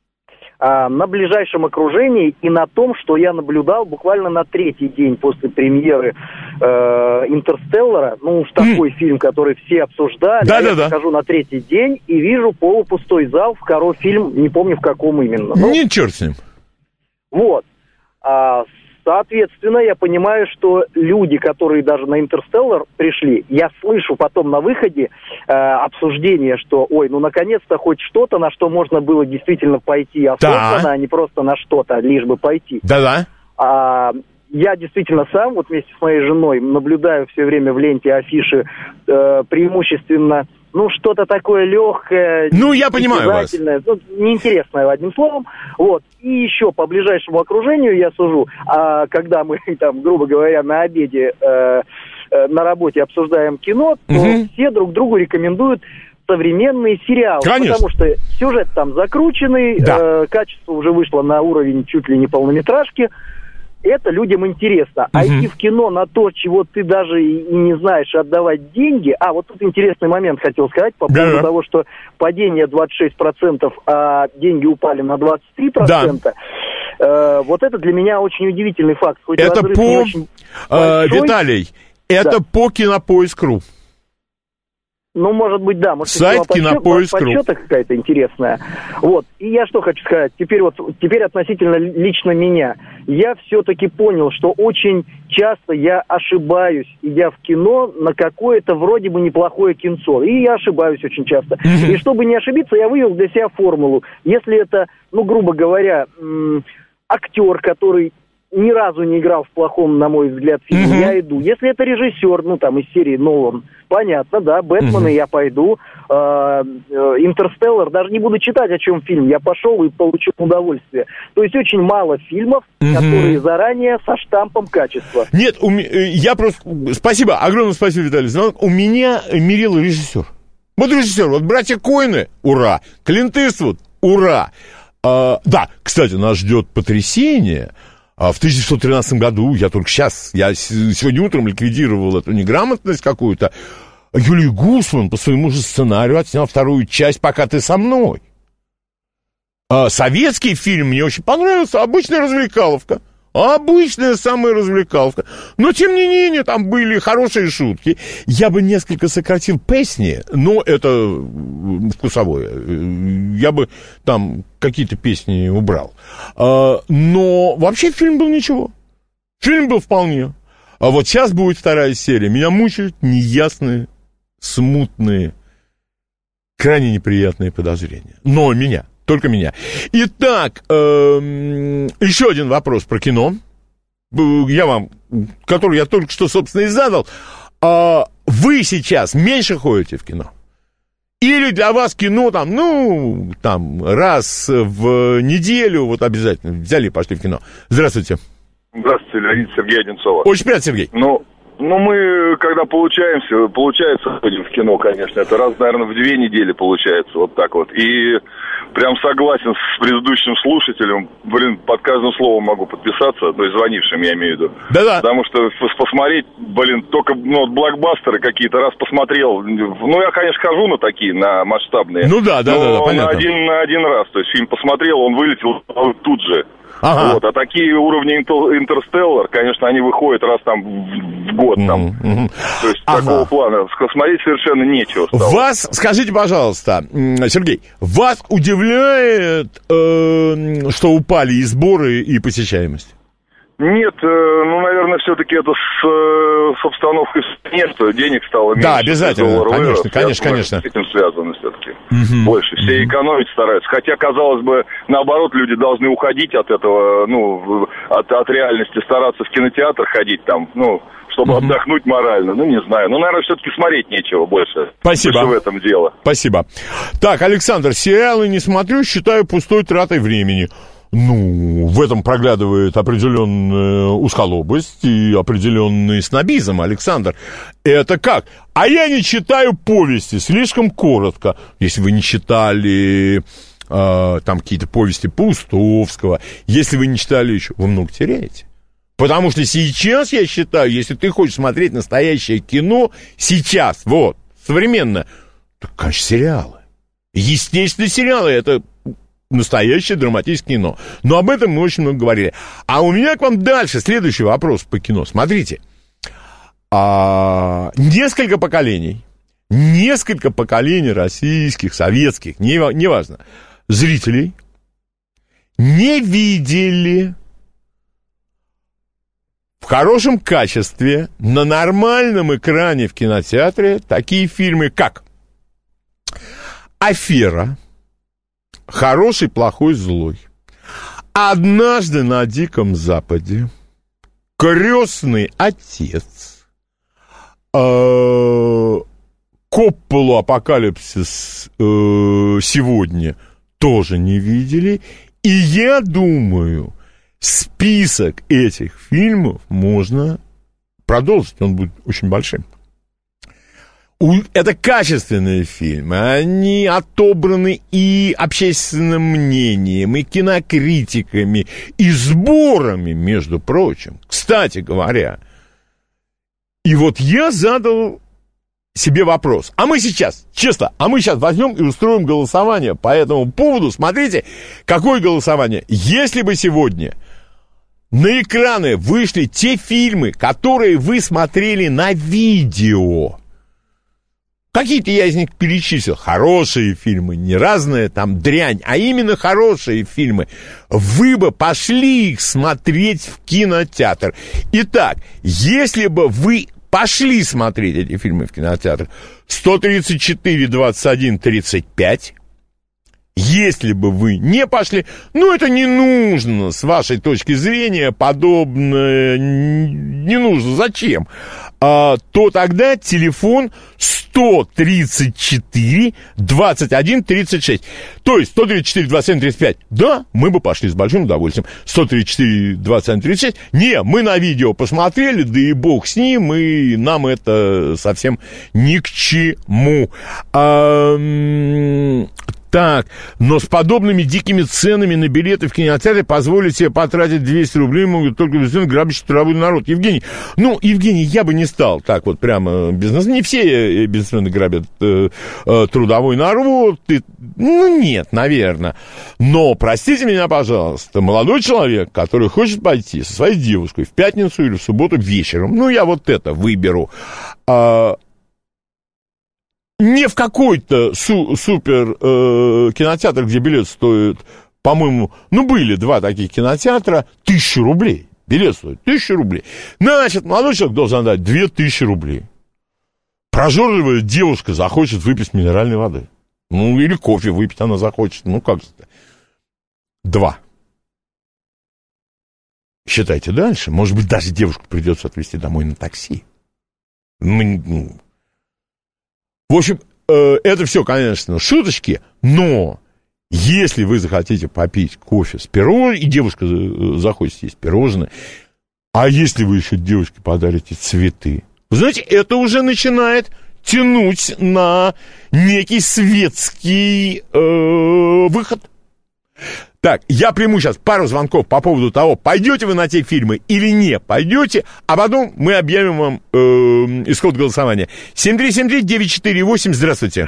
А, на ближайшем окружении и на том, что я наблюдал буквально на третий день после премьеры э, «Интерстеллара». Ну, уж такой mm. фильм, который все обсуждали. Да, а да, я да. прихожу на третий день и вижу полупустой зал, в коро фильм, не помню в каком именно. Ну, не черт с ним. Вот. А, Соответственно, я понимаю, что люди, которые даже на «Интерстеллар» пришли, я слышу потом на выходе э, обсуждение, что, ой, ну, наконец-то хоть что-то, на что можно было действительно пойти осознанно, да. а не просто на что-то, лишь бы пойти. Да-да. А, я действительно сам, вот вместе с моей женой, наблюдаю все время в ленте афиши э, преимущественно... Ну, что-то такое легкое. Ну, я понимаю вас. Ну, неинтересное, одним словом. Вот. И еще по ближайшему окружению я сужу, а когда мы, там, грубо говоря, на обеде э, э, на работе обсуждаем кино, то угу. все друг другу рекомендуют современные сериалы. Конечно. Потому что сюжет там закрученный, да. э, качество уже вышло на уровень чуть ли не полнометражки. Это людям интересно. А угу. идти в кино на то, чего ты даже и не знаешь, отдавать деньги... А, вот тут интересный момент хотел сказать по поводу да. того, что падение двадцать шесть процентов, а деньги упали на двадцать три процента. Э, вот это для меня очень удивительный факт. Хоть это по... Очень э, Виталий, это да. по Кинопоиск.ру. Ну, может быть, да. Может, сайт Кинопоиск.ру. Подсчета какая-то интересная. Вот. И я что хочу сказать. Теперь вот, теперь относительно лично меня. Я все-таки понял, что очень часто я ошибаюсь, идя в кино на какое-то вроде бы неплохое кинцо. И я ошибаюсь очень часто. Mm-hmm. И чтобы не ошибиться, я вывел для себя формулу. Если это, ну, грубо говоря, м- актер, который ни разу не играл в плохом, на мой взгляд, фильме, uh-huh. я иду. Если это режиссер, ну, там, из серии Нолан, понятно, да, Бэтмена uh-huh. я пойду, э, э, Интерстеллар, даже не буду читать, о чем фильм, я пошел и получил удовольствие. То есть очень мало фильмов, uh-huh. которые заранее со штампом качества. Нет, у м- я просто... Спасибо, огромное спасибо, Виталий. У меня мерил режиссер. Вот режиссер, вот «Братья Коэны», ура, Клинт Иствуд, ура. А, да, кстати, нас ждет потрясение. В тысяча девятьсот тринадцатом году, я только сейчас, я сегодня утром ликвидировал эту неграмотность какую-то, Юлий Гусман по своему же сценарию отснял вторую часть «Пока ты со мной». А советский фильм мне очень понравился, обычная развлекаловка. Обычная самая развлекаловка. Но, тем не менее, там были хорошие шутки. Я бы несколько сократил песни, но это вкусовое. Я бы там какие-то песни убрал. Но вообще фильм был ничего. Фильм был вполне. А вот сейчас будет вторая серия. Меня мучают неясные, смутные, крайне неприятные подозрения. Но меня... Только меня. Итак, э, еще один вопрос про кино. Я вам, который я только что, собственно, и задал. А вы сейчас меньше ходите в кино? Или для вас кино там, ну, там, раз в неделю, вот обязательно взяли и пошли в кино? Здравствуйте. Здравствуйте, Леонид, Сергей Одинцова. Очень приятно, Сергей. Ну, ну, мы, когда получаемся, получается, ходим в кино, конечно. Это раз, наверное, в две недели получается, вот так вот. И... Прям согласен с предыдущим слушателем. Блин, под каждым словом могу подписаться, то есть звонившим, я имею в виду. Да-да. Потому что посмотреть, блин, только, ну, блокбастеры какие-то, раз посмотрел. Ну, я, конечно, хожу на такие, на масштабные. Ну да, да, да, да, понятно. На один, на один раз. То есть фильм посмотрел, он вылетел тут же. Ага. Вот, а такие уровни Интерстеллар, конечно, они выходят раз там в год. Там. Mm-hmm. То есть ага. такого плана смотреть совершенно нечего стало. Вас, скажите, пожалуйста, Сергей, вас удивляет, э, что упали и сборы, и посещаемость? Нет, ну, наверное, все-таки это с, с обстановкой нет, что денег стало меньше. Да, обязательно, конечно, вырос. конечно, Я конечно. С этим связано все-таки угу. больше. Все угу. экономить стараются. Хотя, казалось бы, наоборот, люди должны уходить от этого, ну, от, от реальности, стараться в кинотеатр ходить там, ну, чтобы угу. отдохнуть морально. Ну, не знаю. Ну, наверное, все-таки смотреть нечего больше. Спасибо. Больше в этом дело. Спасибо. Так, Александр, сериалы не смотрю, считаю пустой тратой времени. Ну, в этом проглядывает определенная усколобость и определенный снобизм, Александр. Это как? А я не читаю повести, слишком коротко. Если вы не читали э, там какие-то повести Паустовского, если вы не читали еще, вы много теряете. Потому что сейчас, я считаю, если ты хочешь смотреть настоящее кино, сейчас, вот, современно, то, конечно, сериалы. Естественно, сериалы, это... настоящее драматическое кино. Но об этом мы очень много говорили. А у меня к вам дальше следующий вопрос по кино. Смотрите. А, несколько поколений, несколько поколений российских, советских, не, неважно, зрителей не видели в хорошем качестве на нормальном экране в кинотеатре такие фильмы, как «Афера», «Хороший, плохой, злой», «Однажды на Диком Западе», «Крестный отец», э, «Копполу Апокалипсис» э, сегодня тоже не видели. И я думаю, список этих фильмов можно продолжить, он будет очень большим. Это качественные фильмы, они отобраны и общественным мнением, и кинокритиками, и сборами, между прочим. Кстати говоря, и вот я задал себе вопрос. А мы сейчас, честно, а мы сейчас возьмем и устроим голосование по этому поводу. Смотрите, какое голосование. Если бы сегодня на экраны вышли те фильмы, которые вы смотрели на видео, какие-то я из них перечислил, хорошие фильмы, не разная там дрянь, а именно хорошие фильмы, вы бы пошли их смотреть в кинотеатр. Итак, если бы вы пошли смотреть эти фильмы в кинотеатр, сто тридцать четыре, двадцать один, тридцать пять. Если бы вы не пошли, ну, это не нужно, с вашей точки зрения, подобное не нужно. Зачем? А, то тогда телефон сто тридцать четыре, двадцать один, тридцать шесть. То есть сто тридцать четыре, двадцать один, тридцать пять. Да, мы бы пошли с большим удовольствием. сто тридцать четыре, двадцать один, тридцать шесть. Не, мы на видео посмотрели, да и бог с ним, и нам это совсем ни к чему. А, так, но с подобными дикими ценами на билеты в кинотеатре позволить себе потратить двести рублей могут только бизнесмены, грабящие трудовой народ. Евгений, ну, Евгений, я бы не стал так вот прямо бизнес. Не все бизнесмены грабят э, э, трудовой народ. И, ну, нет, наверное. Но, простите меня, пожалуйста, молодой человек, который хочет пойти со своей девушкой в пятницу или в субботу вечером, ну, я вот это выберу, э, не в какой-то су- супер э, кинотеатр, где билет стоит, по-моему, ну, были два таких кинотеатра, тысячу рублей. Билет стоит тысячу рублей. Значит, молодой человек должен отдать две тысячи рублей. Прожорливая девушка захочет выпить минеральной воды. Ну, или кофе выпить она захочет. Ну, как это? Два. Считайте дальше. Может быть, даже девушку придется отвезти домой на такси. Ну, в общем, э, это все, конечно, шуточки, но если вы захотите попить кофе с пирожным, и девушка захочет съесть пирожное, а если вы еще девушке подарите цветы, вы знаете, это уже начинает тянуть на некий светский э, выход. Так, я приму сейчас пару звонков по поводу того, пойдете вы на те фильмы или не пойдете, а потом мы объявим вам э, исход голосования. семь три семь три девять четыре восемь, здравствуйте.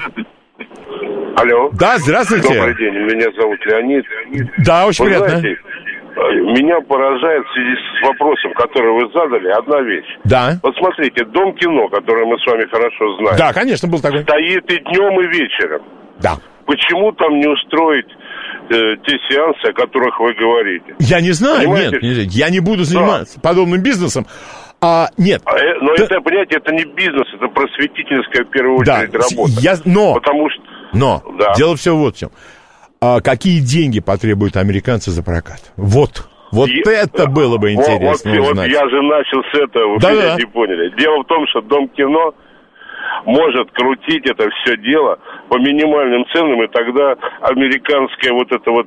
Алло. Да, здравствуйте. Добрый день, меня зовут Леонид. Да, очень вы приятно. Знаете, меня поражает в связи с вопросом, который вы задали, одна вещь. Да. Вот смотрите, Дом кино, который мы с вами хорошо знаем. Да, конечно, был такой. Стоит и днем, и вечером. Да. Почему там не устроить э, те сеансы, о которых вы говорите? Я не знаю, Понимаете? нет, я не буду заниматься да. подобным бизнесом. А, нет. А, но да. это, понимаете, это не бизнес, это просветительская, в первую очередь, да. работа. Я, но, Потому что... но, да. дело все вот в чем. А, какие деньги потребуют американцы за прокат? Вот. Вот я, это было бы интересно вот, узнать. Вот я же начал с этого, вы да, меня да. не поняли. Дело в том, что Дом кино может крутить это все дело по минимальным ценам, и тогда американская вот эта вот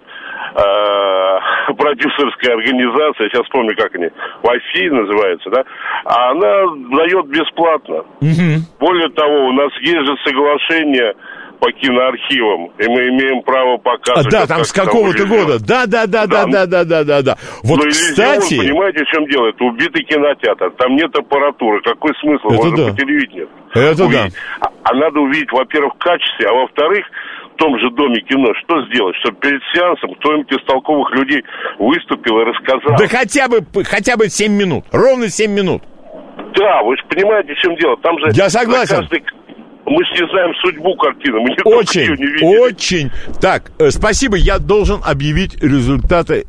э, продюсерская организация, сейчас помню, как они, Wi-Fi называется, да, она дает бесплатно. Угу. Более того, у нас есть же соглашение по киноархивам, и мы имеем право показывать... А, да, там с какого-то года. Да, да, да, да, да, да, да, да, да. Вот, но кстати... Иллюзион, понимаете, в чем дело? Это убитый кинотеатр. Там нет аппаратуры. Какой смысл? Это Можно да. по телевидению Это увидеть. да. А, а надо увидеть, во-первых, в качестве, а во-вторых, в том же Доме кино, что сделать, чтобы перед сеансом кто-нибудь из толковых людей выступил и рассказал. Да хотя бы, хотя бы семь минут. Ровно семь минут. Да, вы же понимаете, в чем дело. Там же... Я согласен. Каждый... Мы же не знаем судьбу картины, мы не очень, ее не видели. очень. Так, э, спасибо, я должен объявить результаты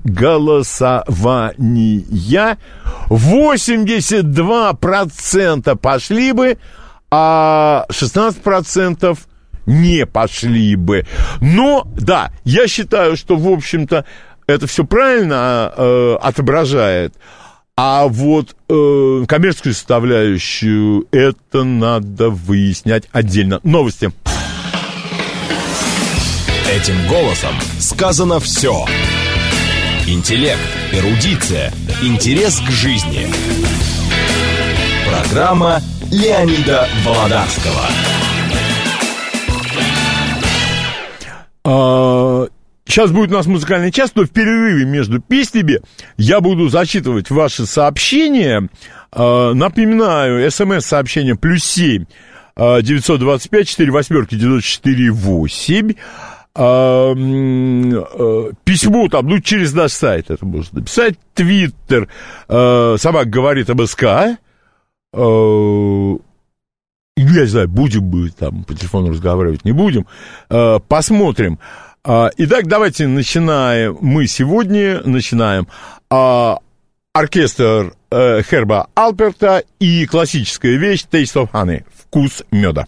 голосования. восемьдесят два процента пошли бы, а шестнадцать процентов не пошли бы. Но, да, я считаю, что, в общем-то, это все правильно э, отображает. А вот э, коммерческую составляющую, это надо выяснять отдельно. Новости. Этим голосом сказано все. Интеллект, эрудиция, интерес к жизни. Программа Леонида Володарского. А... Сейчас будет у нас музыкальный час, но в перерыве между песнями я буду зачитывать ваши сообщения. Напоминаю, смс-сообщение плюс семь девятьсот двадцать пять четыре восьмерки девяносто четыре восемь. Письмо там, ну, через наш сайт это можно написать. Твиттер, собака говорит МСК. Я не знаю, будем мы там по телефону разговаривать, не будем. Посмотрим. Итак, давайте начинаем. Мы сегодня начинаем. Оркестр Херба Алперта и классическая вещь Taste of Honey. Вкус меда.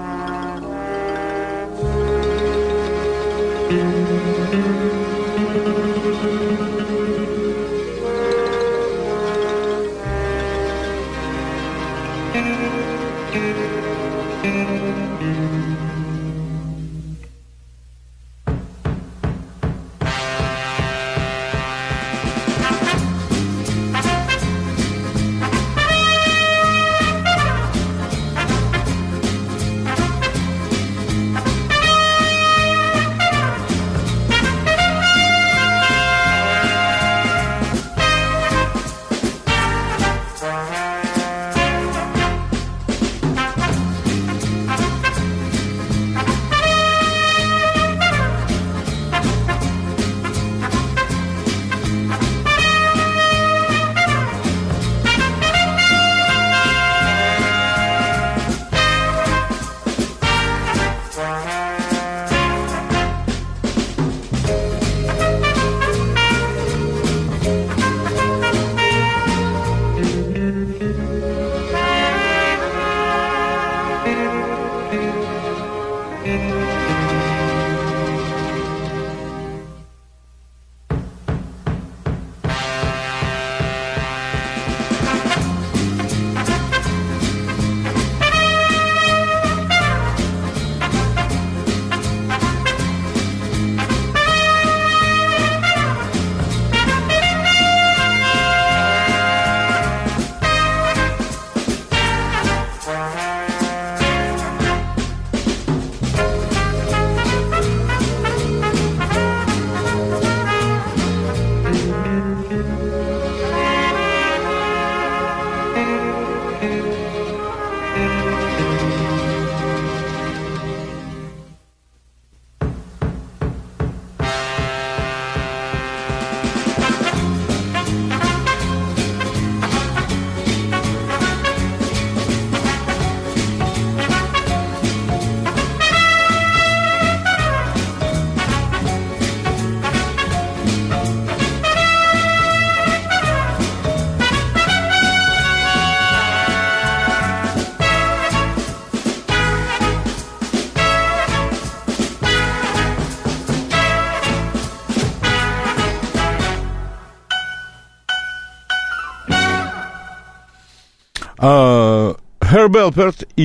Херб Алперт и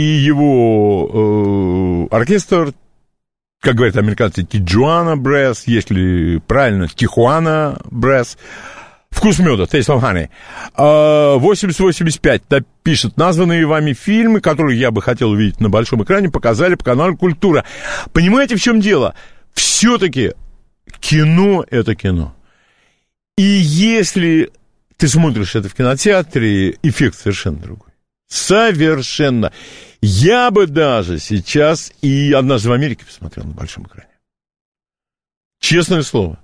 его э, оркестр, как говорят американцы, Тиджуана Брэс, если правильно, Тихуана Брэс. Вкус меда, Taste of Honey. восемьдесят восемьдесят пять пишет: названные вами фильмы, которые я бы хотел увидеть на большом экране, показали по каналу «Культура». Понимаете, в чем дело? Все-таки кино — это кино. И если ты смотришь это в кинотеатре, эффект совершенно другой. Совершенно. Я бы даже сейчас и «Однажды в Америке» посмотрел на большом экране. Честное слово.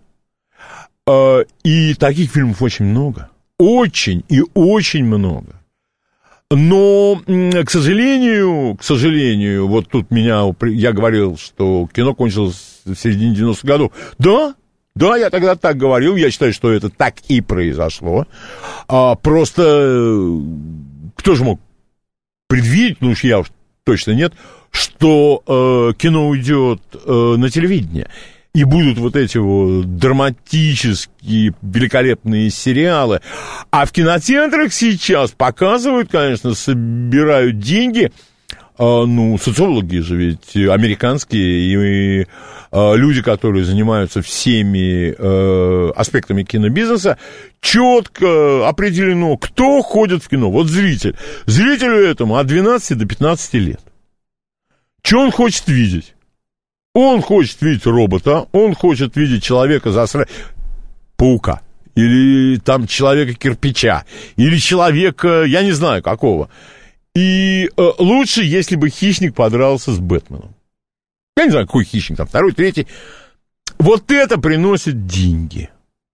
И таких фильмов очень много. Очень и очень много. Но, к сожалению, к сожалению, вот тут меня... Я говорил, что кино кончилось в середине девяностых годов. Да, да, я тогда так говорил. Я считаю, что это так и произошло. А, просто кто же мог предвидеть, ну уж я уж точно нет, что э, кино уйдет э, на телевидение. И будут вот эти вот драматические, великолепные сериалы. А в кинотеатрах сейчас показывают, конечно, собирают деньги. А, ну, социологи же ведь американские, и а, люди, которые занимаются всеми а, аспектами кинобизнеса, четко определено, кто ходит в кино. Вот зритель. Зрителю этому от двенадцати до пятнадцати лет. Что он хочет видеть? Он хочет видеть робота, он хочет видеть человека засра... паука, или там человека-кирпича, или человека, я не знаю какого. И э, лучше, если бы «Хищник» подрался с «Бэтменом». Я не знаю, какой «Хищник», там второй, третий. Вот это приносит деньги.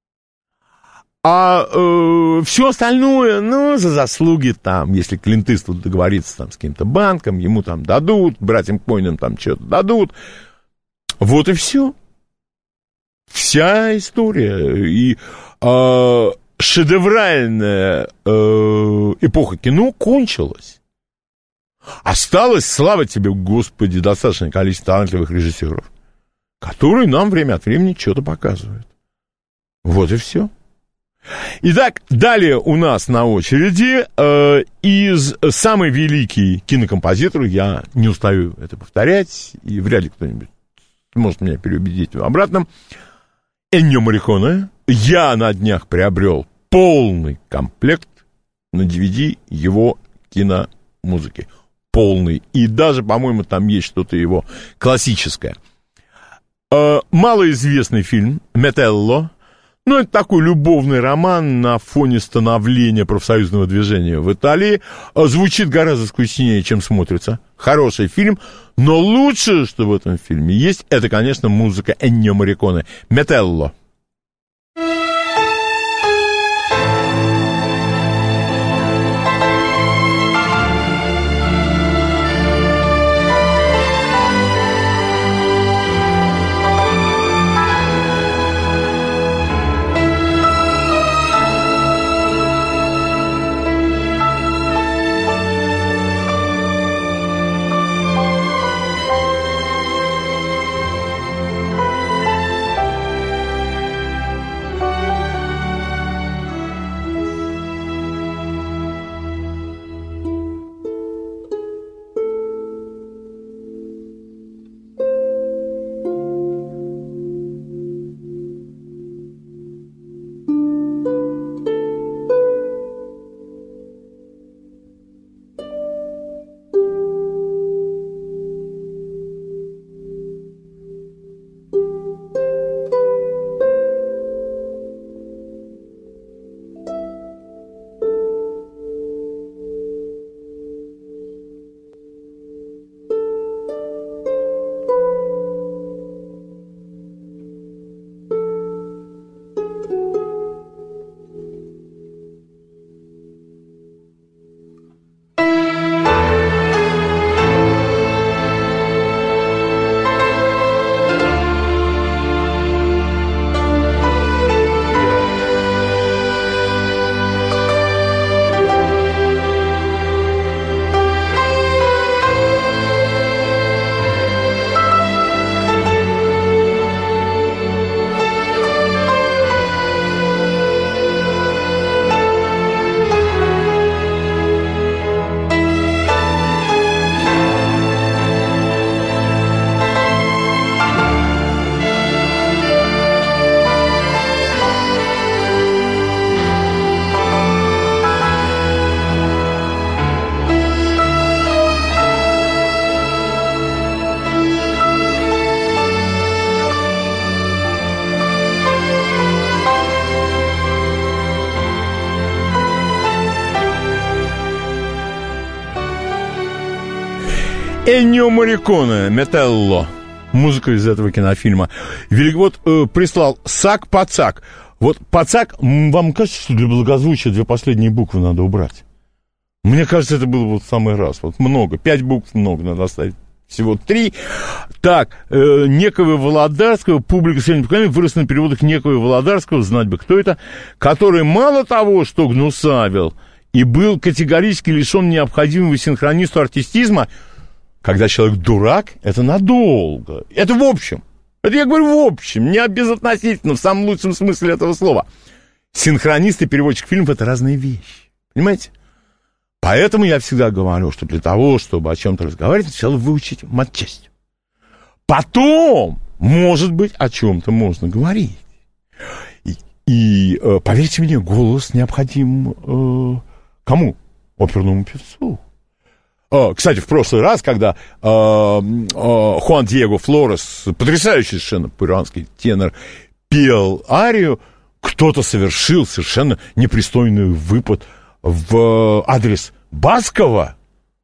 А э, все остальное, ну, за заслуги там, если Клинт Иствуд договорится там с каким-то банком, ему там дадут, братьям Коэнам там что-то дадут. Вот и все. Вся история. И э, шедевральная э, эпоха кино кончилась. Осталось, слава тебе, Господи, достаточное количество талантливых режиссеров, которые нам время от времени что-то показывают. Вот и все. Итак, далее у нас на очереди э, из самый великий кинокомпозитор, я не устаю это повторять, и вряд ли кто-нибудь сможет меня переубедить в обратном, Эннио Морриконе. Я на днях приобрел полный комплект на ди ви ди его киномузыки. Полный. И даже, по-моему, там есть что-то его классическое. Э, малоизвестный фильм «Метелло». Ну, это такой любовный роман на фоне становления профсоюзного движения в Италии. Звучит гораздо скучнее, чем смотрится. Хороший фильм, но лучшее, что в этом фильме есть, это, конечно, музыка Эннио Морриконе. «Метелло». Эннио Морриконе, «Метелло». Музыка из этого кинофильма. Великвод э, прислал «Сак-пацак». Вот «пацак», вам кажется, что для благозвучия две последние буквы надо убрать? Мне кажется, это было вот в самый раз. Вот много. Пять букв много надо оставить. Всего три. Так, э, некого Володарского, публика среднего поколения, вырос на переводах некого Володарского, знать бы, кто это, который мало того, что гнусавил, и был категорически лишен необходимого синхронисту артистизма. Когда человек дурак, это надолго. Это в общем. Это я говорю в общем, не безотносительно, в самом лучшем смысле этого слова. Синхронист и переводчик фильмов — это разные вещи. Понимаете? Поэтому я всегда говорю, что для того, чтобы о чем-то разговаривать, сначала выучить матчасть. Потом, может быть, о чем-то можно говорить. И, и э, поверьте мне, голос необходим э, кому? Оперному певцу. Э, кстати, в прошлый раз, когда э, э, Хуан Диего Флорес, потрясающий совершенно перуанский тенор, пел арию, кто-то совершил совершенно непристойный выпад в адрес Баскова.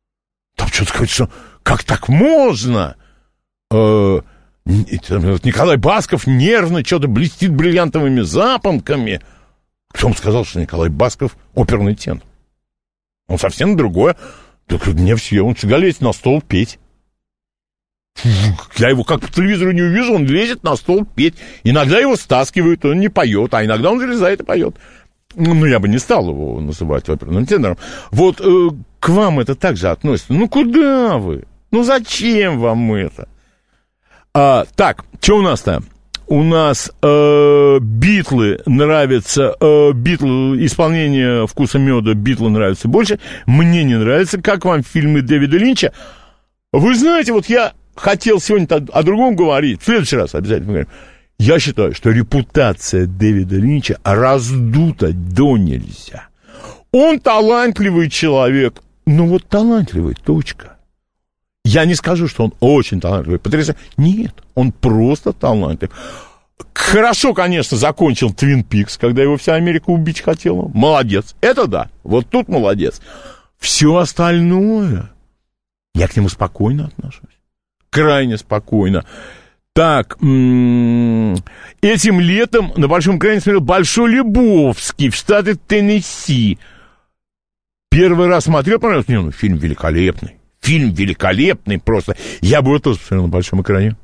Там что-то сказать, что как так можно? Э, Николай Басков нервно что-то блестит бриллиантовыми запонками. Кто вам сказал, что Николай Басков оперный тенор? Он совсем другое. Так не все, он всегда лезет на стол петь. Я его как по телевизору не увижу, он лезет на стол петь. Иногда его стаскивают, он не поет, а иногда он залезает и поет. Ну, я бы не стал его называть оперным тенором. Вот э, к вам это также относится. Ну, куда вы? Ну, зачем вам это? А, так, что у нас-то? У нас э, Битлы нравятся, э, Битлы, исполнение «Вкуса меда» Битлы нравится больше. Мне не нравится. Как вам фильмы Дэвида Линча? Вы знаете, вот я хотел сегодня о другом говорить. В следующий раз обязательно поговорим. Я считаю, что репутация Дэвида Линча раздута до нельзя. Он талантливый человек. Ну вот талантливый, точка. Я не скажу, что он очень талантливый, потрясающий. Нет, он просто талантлив. Хорошо, конечно, закончил Твин Пикс, когда его вся Америка убить хотела. Молодец. Это да. Вот тут молодец. Все остальное, я к нему спокойно отношусь. Крайне спокойно. Так, м-м, этим летом на Большом экране смотрел «Большой Лебовский» в штате Теннесси. Первый раз смотрел, понравился? Не, ну, фильм великолепный. Фильм великолепный просто. Я бы его тоже посмотрел на большом экране.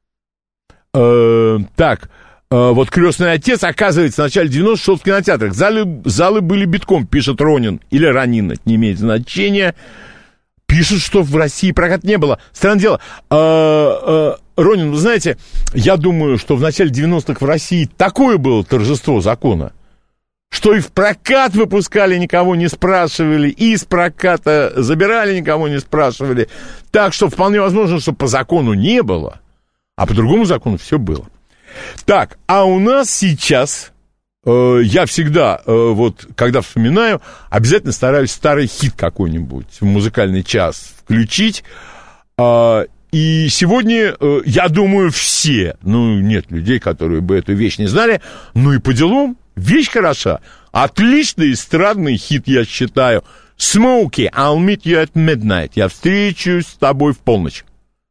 Э, так, э, вот «Крестный отец», оказывается, в начале девяностых шел в кинотеатрах. Залы, залы были битком, пишет Ронин. Или Ронин, это не имеет значения. Пишут, что в России прокат не было. Странное дело. Э, э, Ронин, вы знаете, я думаю, что в начале девяностых в России такое было торжество закона, что и в прокат выпускали, никого не спрашивали, и из проката забирали, никого не спрашивали. Так что вполне возможно, что по закону не было, а по другому закону все было. Так, а у нас сейчас, э, я всегда, э, вот, когда вспоминаю, обязательно стараюсь старый хит какой-нибудь в музыкальный час включить. Э, и сегодня, э, я думаю, все, ну, нет людей, которые бы эту вещь не знали, ну и по делам. Вещь хороша. Отличный эстрадный хит, я считаю. Smokey, I'll meet you at midnight. Я встречусь с тобой в полночь.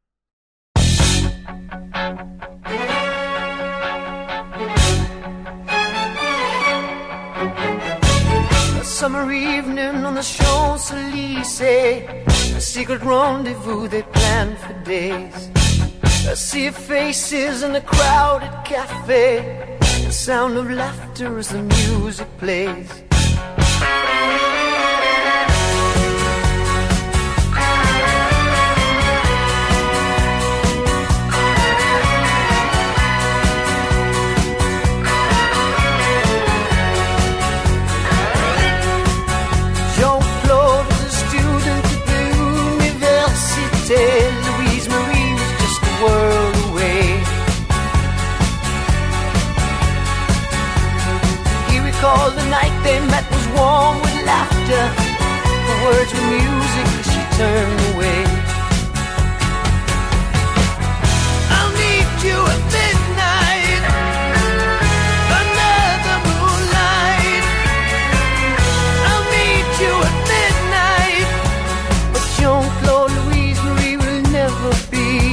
A summer evening on the Champs-Élysées, a secret rendezvous they planned for days. I see your faces in a crowded cafe. The sound of laughter as the music plays. Jean-Claude was a student at the Université. Louise Marie was just a world away. Called the night they met was warm with laughter. The words were music as she turned away. I'll meet you at midnight under the moonlight. I'll meet you at midnight. But Jean-Claude Louise Marie will never be.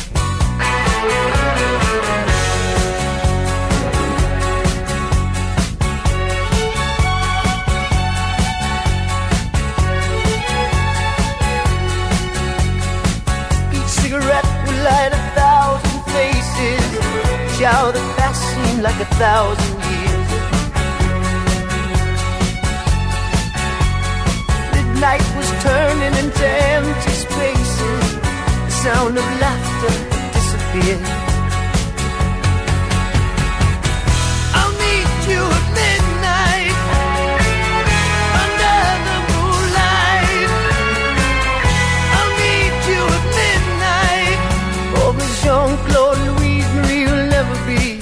Light a thousand faces, shout the past seemed like a thousand years. Midnight was turning into empty spaces. The sound of laughter disappeared. I'll meet you at midnight under the moonlight. I'll meet you at midnight. Oh, but Jean-Claude Louise Marie will never be.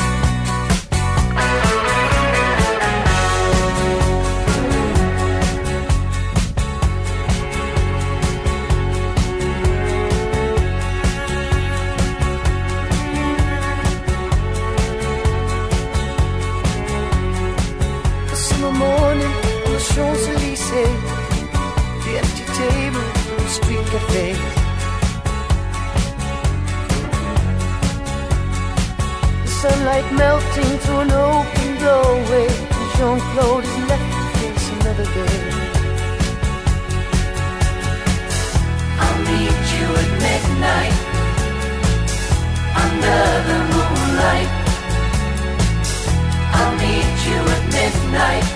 moonlight melting through an open doorway. Jean-Claude is left to face another day. I'll meet you at midnight under the moonlight. I'll meet you at midnight.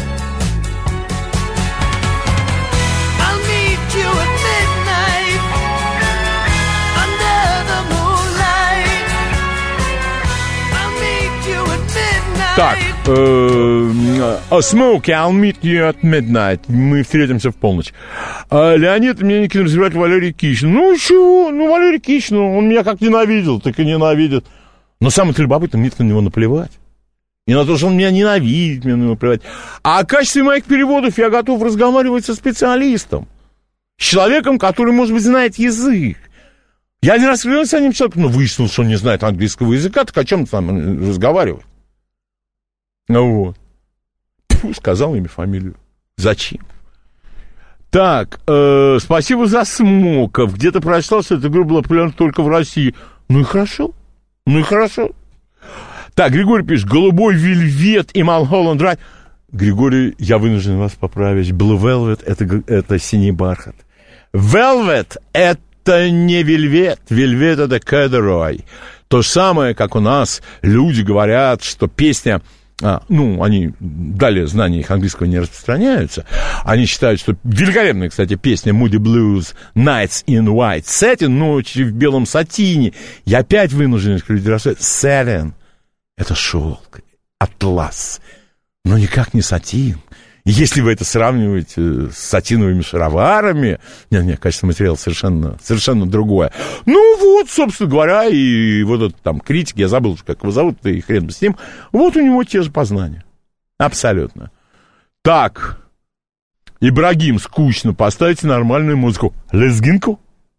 I'll meet you at midnight under the moonlight. I'll meet you at midnight. Так, э, Смоуки, I'll meet you at midnight. Мы встретимся в полночь. А Леонид меня не кинул развивать Валерий Кичин. Ну, чего? Ну, Валерий Кичин, он меня как ненавидел, так и ненавидит. Но самое-то любопытное, мне на него наплевать. И на то, что он меня ненавидит, мне на него наплевать. А о качестве моих переводов я готов разговаривать со специалистом. С человеком, который, может быть, знает язык. Я один раз говорил с одним человеком, но выяснил, что он не знает английского языка, так о чем там разговаривать? Ну вот. Фу, сказал имя, фамилию. Зачем? Так, э, спасибо за Смоков. Где-то прочитал, что эта группа была популярна только в России. Ну и хорошо. Ну и хорошо. Так, Григорий пишет, голубой вельвет и Малхолланд Драйв. Григорий, я вынужден вас поправить. Blue Velvet это, это синий бархат. Velvet это не вельвет. Вельвет это кедерой. То же самое, как у нас люди говорят, что песня... А, ну, они далее знания их английского не распространяются. Они считают, что великолепная, кстати, песня Moody Blues Nights in White Satin, ночи в белом сатине. Я опять вынужден сказать, satin — это шелк, атлас, но никак не сатин. И если вы это сравниваете с сатиновыми шароварами, нет, нет, качество материала совершенно, совершенно другое. Ну вот, собственно говоря, и вот этот там критик, я забыл, как его зовут, и хрен бы с ним, вот у него те же познания. Абсолютно. Так, Ибрагим, скучно, поставьте нормальную музыку. Лезгинку?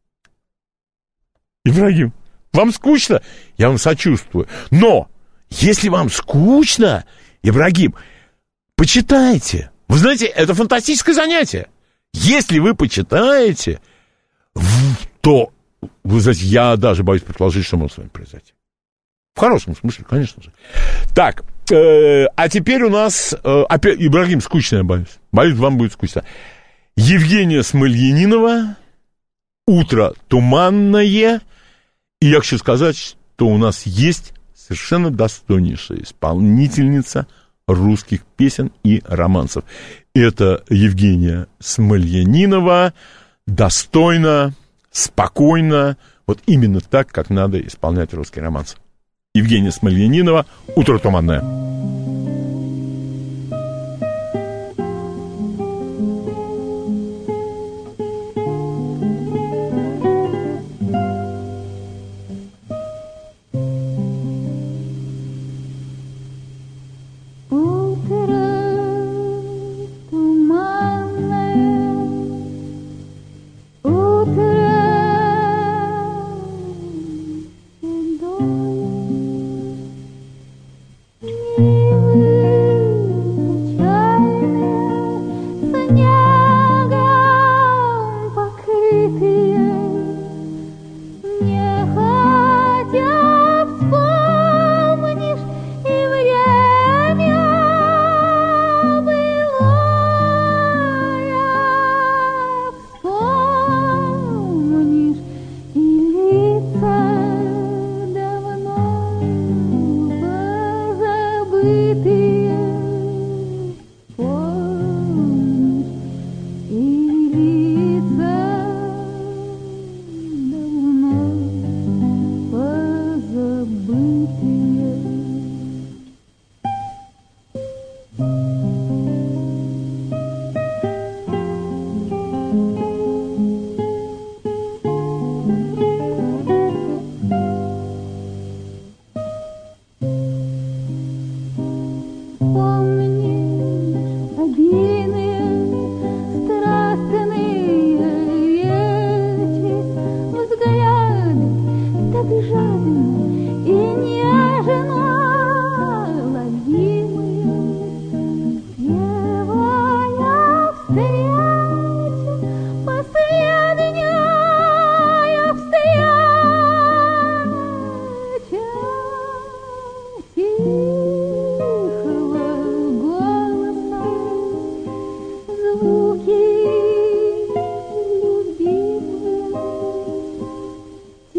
Ибрагим, вам скучно? Я вам сочувствую. Но, если вам скучно, Ибрагим, почитайте. Вы знаете, это фантастическое занятие. Если вы почитаете, то, вы знаете, я даже боюсь предположить, что может с вами произойти. В хорошем смысле, конечно же. Так, э, а теперь у нас... Э, опять, Ибрагим, скучно, я боюсь. Боюсь, вам будет скучно. Евгения Смольянинова, «Утро туманное». И я хочу сказать, что у нас есть совершенно достойнейшая исполнительница русских песен и романсов. Это Евгения Смольянинова, достойно, спокойно, вот именно так, как надо исполнять русский романс. Евгения Смольянинова, «Утро туманное».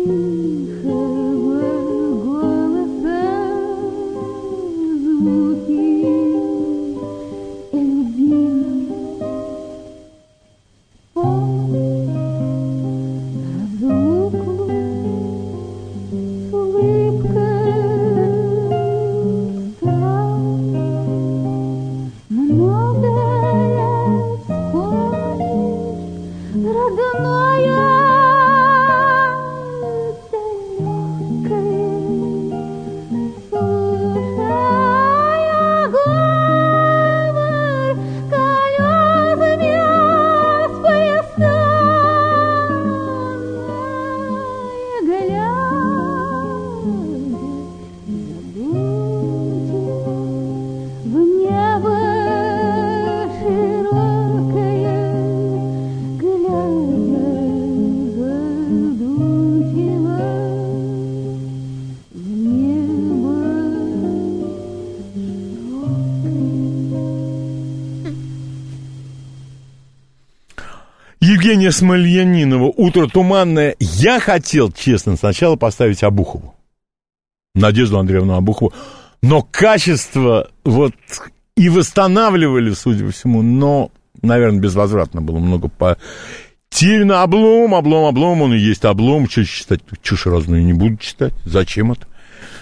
Евгения Смольянинова «Утро туманное». Я хотел, честно, сначала поставить Обухову, Надежду Андреевну Обухову, но качество вот и восстанавливали, судя по всему, но, наверное, безвозвратно было много по... Тельно облом, облом, облом, он и есть облом, что читать, чушь разную не буду читать, зачем это?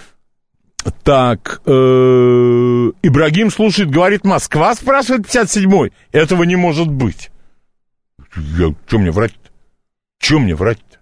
Так, э-э, Ибрагим слушает, говорит, Москва, спрашивает пятьдесят седьмой, этого не может быть. Я, что мне врать-то? Что мне врать-то?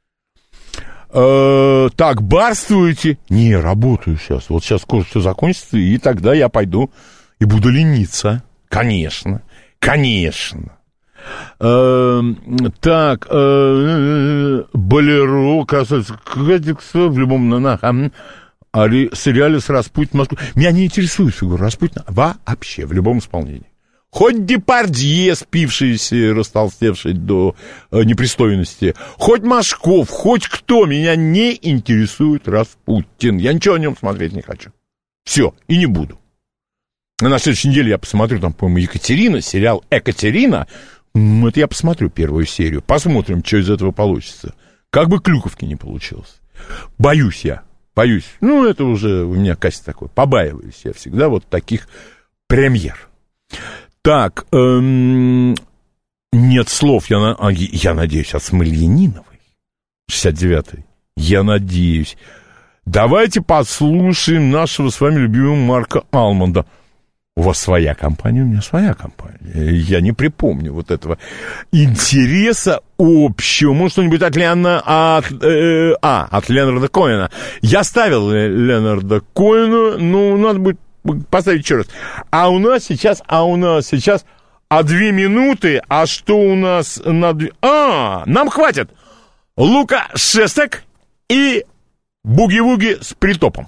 Э, так, барствуете? Не, работаю сейчас. Вот сейчас кое-что закончится, и тогда я пойду и буду лениться. Конечно, конечно. Э, так, э, Болеро, красавица, в любом на а сериале с Распутиным Москву. Меня не интересует фигура Распутина вообще, в любом исполнении. Хоть Депардье, спившийся и растолстевший до э, непристойности, хоть Машков, хоть кто, меня не интересует Распутин. Я ничего о нем смотреть не хочу. Все, и не буду. На следующей неделе я посмотрю, там, по-моему, Екатерина, сериал «Екатерина». Это я посмотрю первую серию. Посмотрим, что из этого получится. Как бы клюковки не получилось. Боюсь я, боюсь. Ну, это уже у меня качество такое. Побаиваюсь я всегда вот таких премьер. Так, эм, нет слов, я, на, я надеюсь, от Смольяниновой, шестьдесят девятый, я надеюсь. Давайте послушаем нашего с вами любимого Марка Алмонда. У вас своя компания, у меня своя компания. Я не припомню вот этого интереса общего. Может, что-нибудь от Леона... От, э, а, от Леонарда Коэна. Я ставил Леонарда Коэна, ну, надо будет поставить еще раз. А у нас сейчас, а у нас сейчас, а две минуты, а что у нас на две... А, нам хватит Лука Шестак и Буги-Вуги с притопом.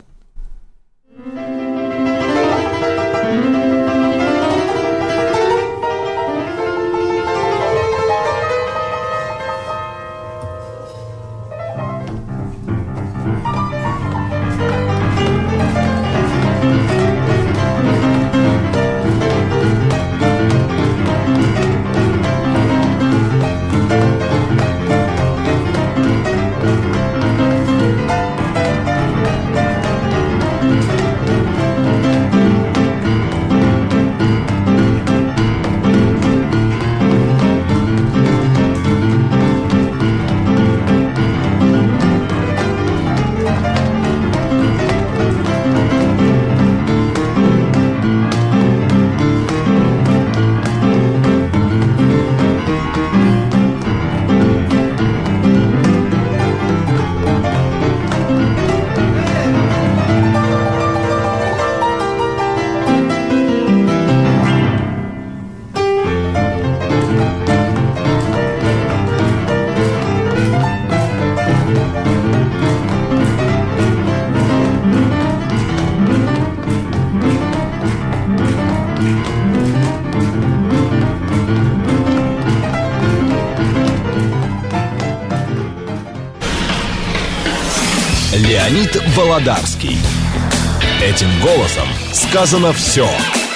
Леонид Володарский. Этим голосом сказано все.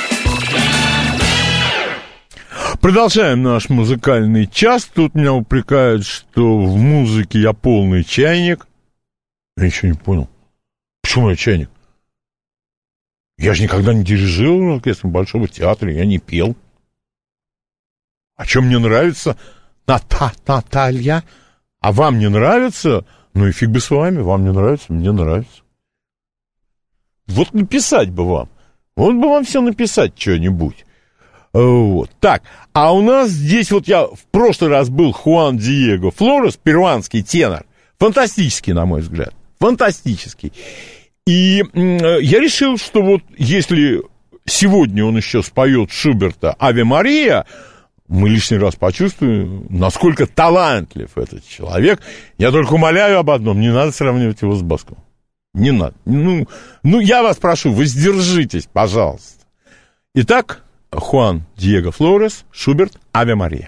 Продолжаем наш музыкальный час. Тут меня упрекают, что в музыке я полный чайник. Я ничего не понял. Почему я чайник? Я же никогда не дирижировал в оркестре Большого театра, я не пел. А что мне нравится? Ната- Наталья. А вам не нравится? Ну и фиг бы с вами, вам не нравится, мне нравится. Вот написать бы вам. Вот бы вам все написать что-нибудь. Вот. Так, а у нас здесь вот я в прошлый раз был Хуан Диего Флорес, перуанский тенор. Фантастический, на мой взгляд. Фантастический. И я решил, что вот если сегодня он еще споет Шуберта «Аве Мария», мы лишний раз почувствуем, насколько талантлив этот человек. Я только умоляю об одном, не надо сравнивать его с Басковым. Не надо. Ну, ну, я вас прошу, воздержитесь, пожалуйста. Итак, Хуан Диего Флорес, Шуберт, «Аве Мария».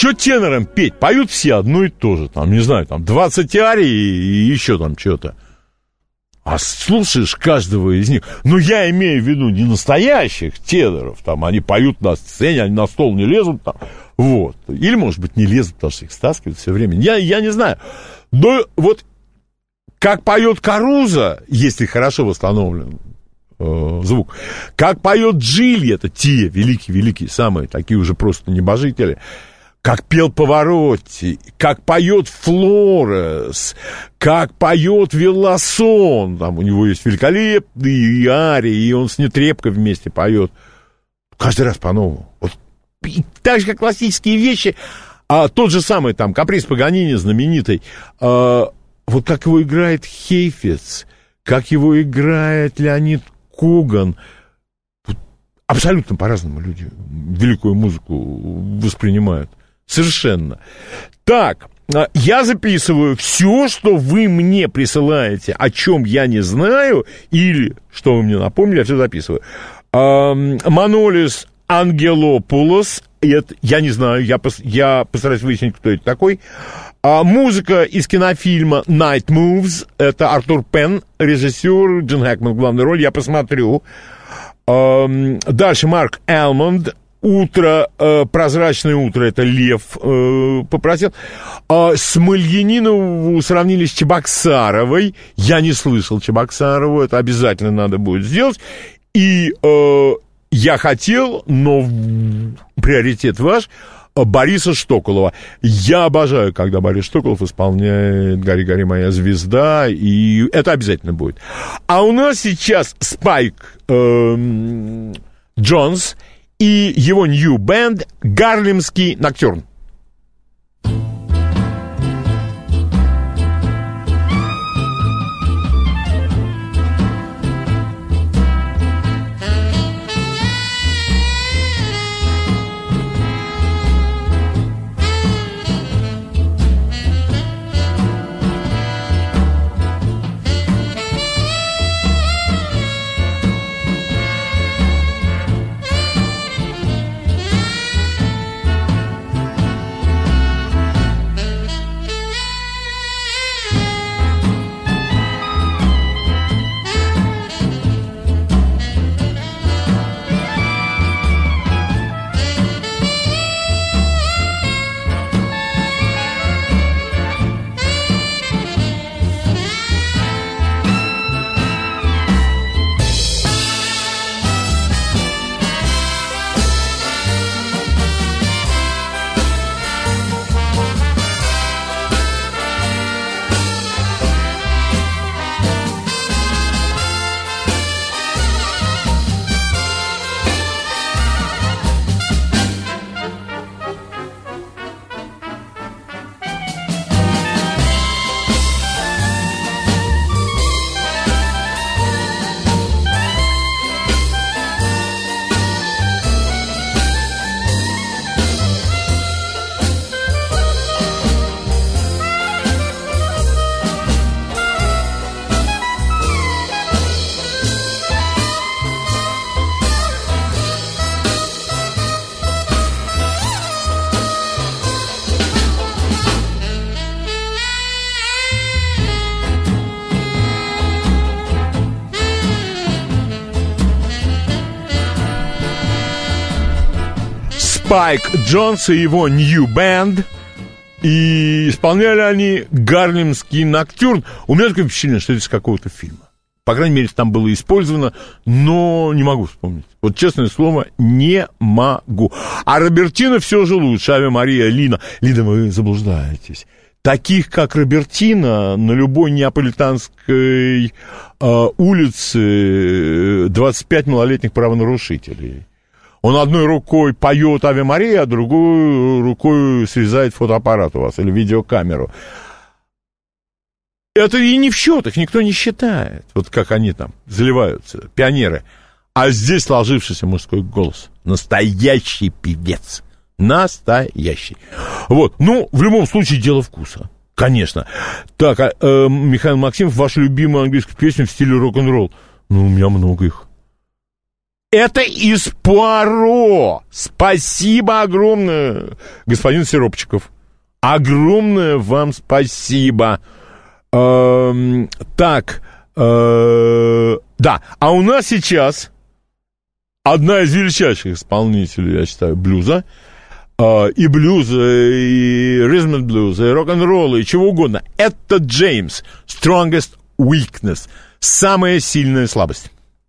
что тенором петь? Поют все одно и то же. Там, не знаю, там двадцать арий и еще там что-то. А слушаешь каждого из них. Ну, я имею в виду не настоящих теноров. Там они поют на сцене, они на стол не лезут. Там, вот. Или, может быть, не лезут, потому что их стаскивают все время. Я, я не знаю. Но вот как поет Каруза, если хорошо восстановлен э, звук, как поет Джилли, это те великие-великие, самые такие уже просто небожители, как пел Паваротти, как поет Флорес, как поет Вилласон, там у него есть великолепные арии, и он с Нетребко вместе поет. Каждый раз по-новому. Вот, так же, как классические вещи, а тот же самый там каприз Паганини знаменитый, а, вот как его играет Хейфец, как его играет Леонид Коган, абсолютно по-разному люди великую музыку воспринимают. Совершенно. Так, я записываю все, что вы мне присылаете, о чем я не знаю, или что вы мне напомнили, я все записываю. Манолис Ангелопулос, я не знаю, я, пос, я постараюсь выяснить, кто это такой. А, музыка из кинофильма Night Moves, это Артур Пен, режиссер, Джин Хэкман, главную роль, я посмотрю. А, дальше Марк Элмонд, «Утро», э, «Прозрачное утро», это Лев э, попросил. А, Смольянинову сравнили с Чебоксаровой, я не слышал Чебоксарову, это обязательно надо будет сделать. И... Э, я хотел, но приоритет ваш, Бориса Штоколова. Я обожаю, когда Борис Штоколов исполняет «Гори, гори, моя звезда», и это обязательно будет. А у нас сейчас Спайк э, Джонс и его New Band «Гарлемский ноктюрн». Спайк Джонс и его New Band. И исполняли они «Гарлемский ноктюрн». У меня такое впечатление, что это из какого-то фильма. По крайней мере, там было использовано, но не могу вспомнить. Вот, честное слово, не могу. А Робертино все же лучше. Аве Мария, Лина. Лина, вы заблуждаетесь. Таких, как Робертино, на любой неаполитанской э, улице двадцать пять малолетних правонарушителей. Он одной рукой поет «Аве Мария», а другой рукой срезает фотоаппарат у вас или видеокамеру. Это и не в счет, их никто не считает. Вот как они там заливаются, пионеры. А здесь сложившийся мужской голос. Настоящий певец. Настоящий. Вот. Ну, в любом случае, дело вкуса. Конечно. Так, а, э, Михаил Максимов, ваша любимая английская песня в стиле рок-н-ролл. Ну, у меня много их. Это из Пуаро. Спасибо огромное, господин Сиропчиков. Огромное вам спасибо. Эм, так, э, да, а у нас сейчас одна из величайших исполнителей, я считаю, блюза. Э, и блюза, и ритм энд блюза, и рок-н-ролла, и чего угодно. Это Джеймс. Strongest weakness. Самая сильная слабость.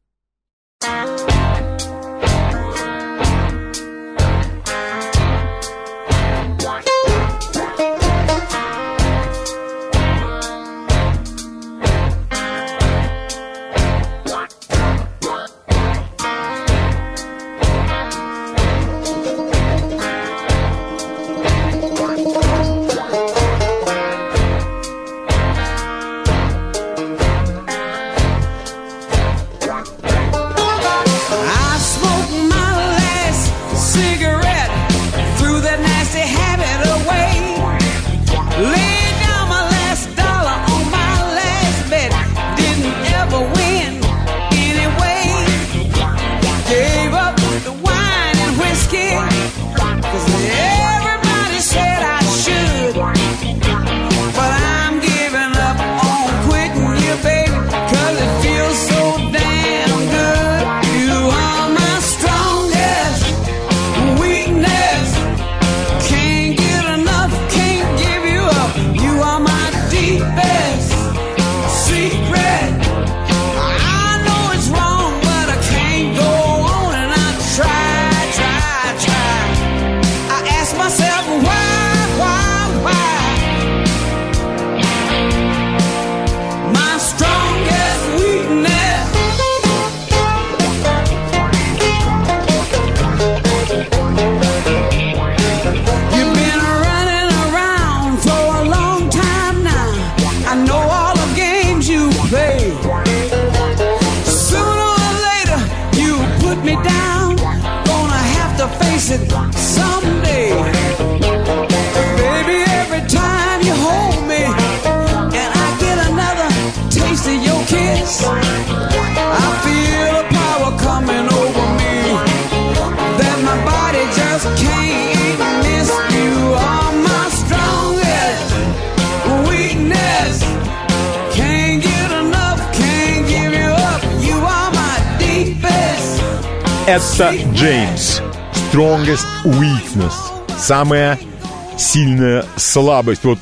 Это Джеймс. Strongest weakness. Самая сильная слабость. Вот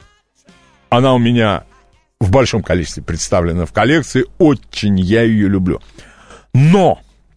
она у меня в большом количестве представлена в коллекции. Очень я ее люблю. Но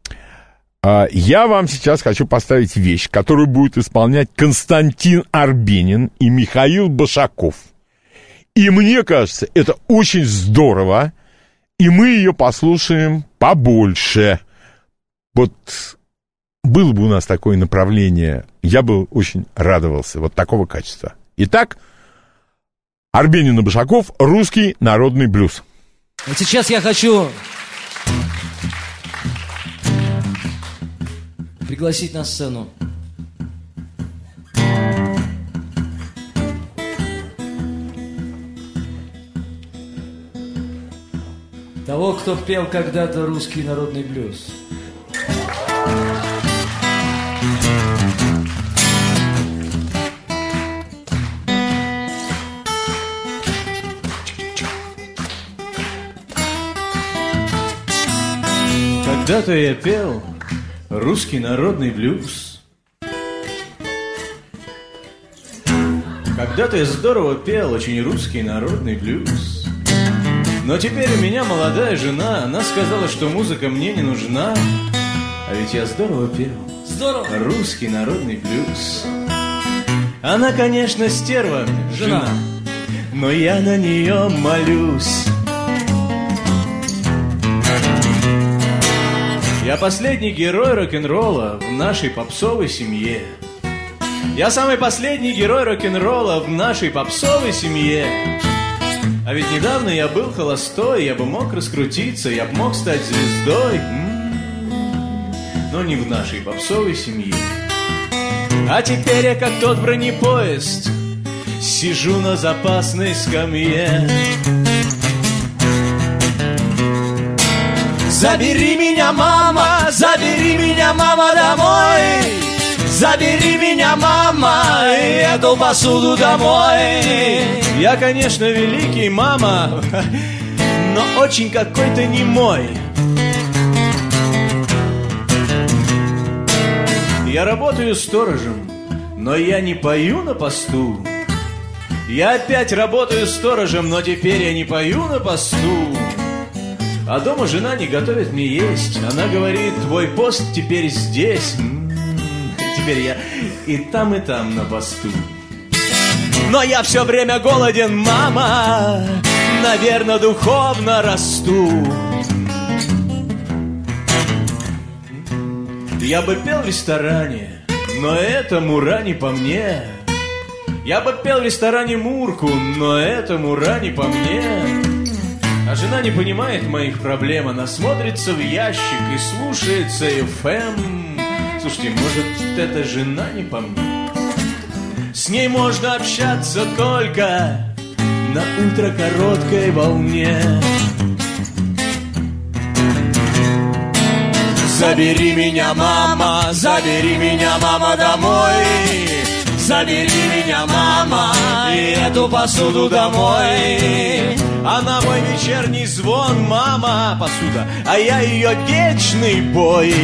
э, я вам сейчас хочу поставить вещь, которую будут исполнять Константин Арбенин и Михаил Башаков. И мне кажется, это очень здорово. И мы ее послушаем побольше. Вот было бы у нас такое направление, я бы очень радовался вот такого качества. Итак, Арбенин и Башаков, русский народный блюз. Вот сейчас я хочу пригласить на сцену того, кто пел когда-то русский народный блюз. Когда-то я пел русский народный блюз. Когда-то я здорово пел очень русский народный блюз. Но теперь у меня молодая жена, она сказала, что музыка мне не нужна. А ведь я здорово пел здорово. Русский народный блюз. Она, конечно, стерва, жена, жена, но я на нее молюсь. Я последний герой рок-н-ролла в нашей попсовой семье. Я самый последний герой рок-н-ролла в нашей попсовой семье. А ведь недавно я был холостой, я бы мог раскрутиться, я бы мог стать звездой. М-м-м. Но не в нашей попсовой семье. А теперь я, как тот бронепоезд, сижу на запасной скамье. Забери меня, мама, забери меня, мама, домой. Забери меня, мама, и эту посуду домой. Я, конечно, великий, мама, но очень какой-то не мой. Я работаю сторожем, но я не пою на посту. Я опять работаю сторожем, но теперь я не пою на посту. А дома жена не готовит мне есть. Она говорит, твой пост теперь здесь. Теперь я и там, и там на посту. Но я все время голоден, мама. Наверное, духовно расту. Я бы пел в ресторане, но это мура не по мне. Я бы пел в ресторане Мурку, но это мура не по мне. А жена не понимает моих проблем. Она смотрится в ящик и слушается эф эм. Слушайте, может, эта жена не по мне? С ней можно общаться только на ультракороткой волне. Забери меня, мама, забери меня, мама, домой. Забери меня, мама, и эту посуду домой. Она мой вечерний звон, мама, посуда, а я ее вечный бой.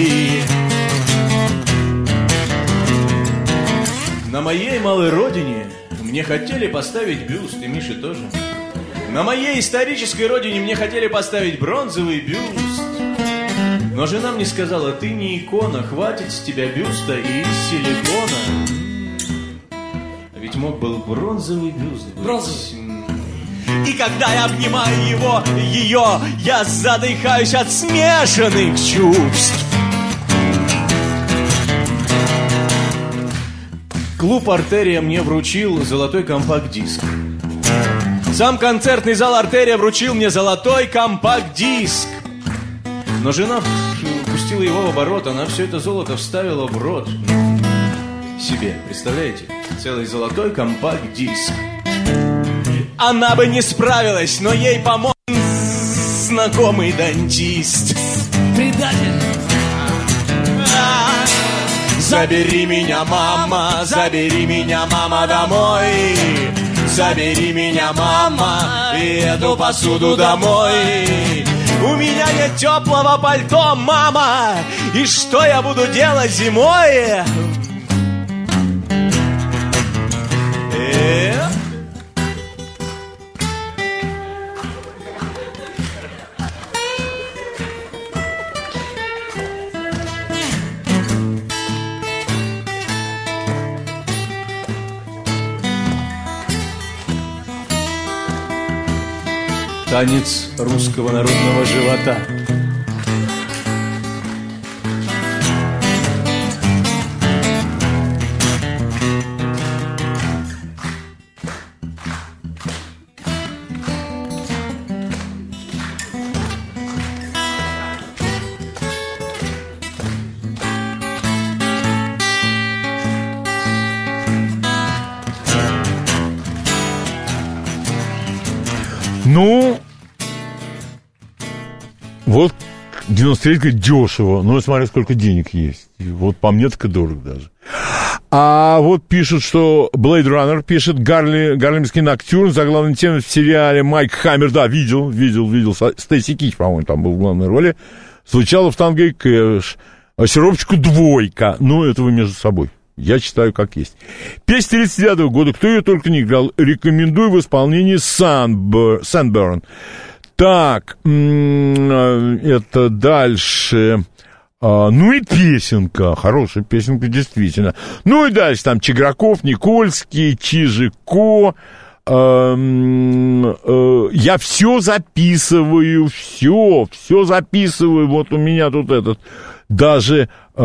На моей малой родине мне хотели поставить бюст, и Мише тоже. На моей исторической родине мне хотели поставить бронзовый бюст. Но жена мне сказала, ты не икона, хватит с тебя бюста и из силикона. А ведь мог был бронзовый бюст быть. Бронзовый. И когда я обнимаю его, ее, я задыхаюсь от смешанных чувств. Клуб «Артерия» мне вручил золотой компакт-диск. Сам концертный зал «Артерия» вручил мне золотой компакт-диск. Но жена пустила его в оборот, она все это золото вставила в рот себе, представляете? Целый золотой компакт-диск. Она бы не справилась, но ей помог знакомый дантист. Предатель. Забери меня, мама, забери меня, мама, домой. Забери меня, мама, и эту посуду домой. У меня нет теплого пальто, мама. И что я буду делать зимой? Э? Танец русского народного живота. Ну, вот девяносто третий говорит, дешево, но смотря сколько денег есть. И вот по мне так и дорого даже. А вот пишут, что Blade Runner пишет, Гарли, Гарлемский ноктюрн, заглавная тема в сериале Майк Хаммер, да, видел, видел, видел, Стейси Кич, по-моему, там был в главной роли, звучало в Танго и Кэш, а сиропчику двойка, ну, это вы между собой. Я читаю, как есть. Песня тридцать девятого года, кто ее только не играл, рекомендую в исполнении Sandburn. Так, это дальше. Ну и песенка, хорошая песенка, действительно. Ну и дальше там Чиграков, Никольский, Чижико. Я все записываю, все, все записываю. Вот у меня тут этот... Даже э,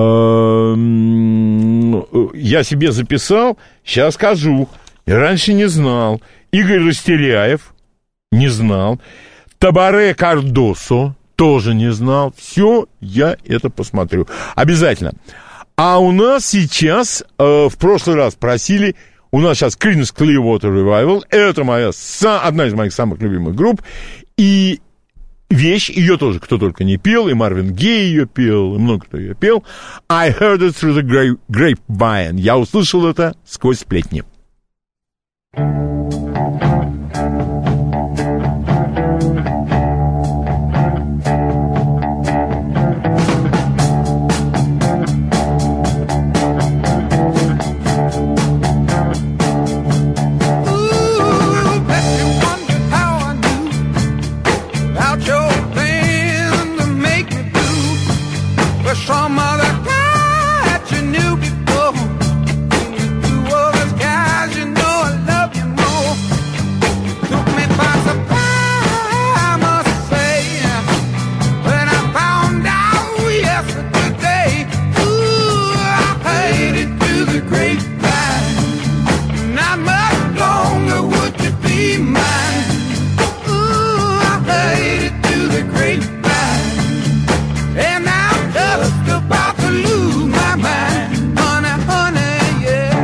я себе записал, сейчас скажу, я раньше не знал. Игорь Растеряев, не знал. Табаре Кардосо, тоже не знал. Все, я это посмотрю. Обязательно. А у нас сейчас, э, в прошлый раз просили, у нас сейчас Creedence Clearwater Revival. Это моя, одна из моих самых любимых групп. И вещь, ее тоже кто только не пел, и Марвин Гей ее пел, и много кто ее пел. I heard it through the grapevine. Я услышал это сквозь сплетни. Some other guy that you knew before. You two other guys, you know I love you more. Took me by surprise, I must say, when I found out yesterday. Ooh, I paid it to the grapevine. Not much longer would you be mine. Ooh, I paid it to the grapevine. And I'm just about to lose my mind, honey, honey, yeah.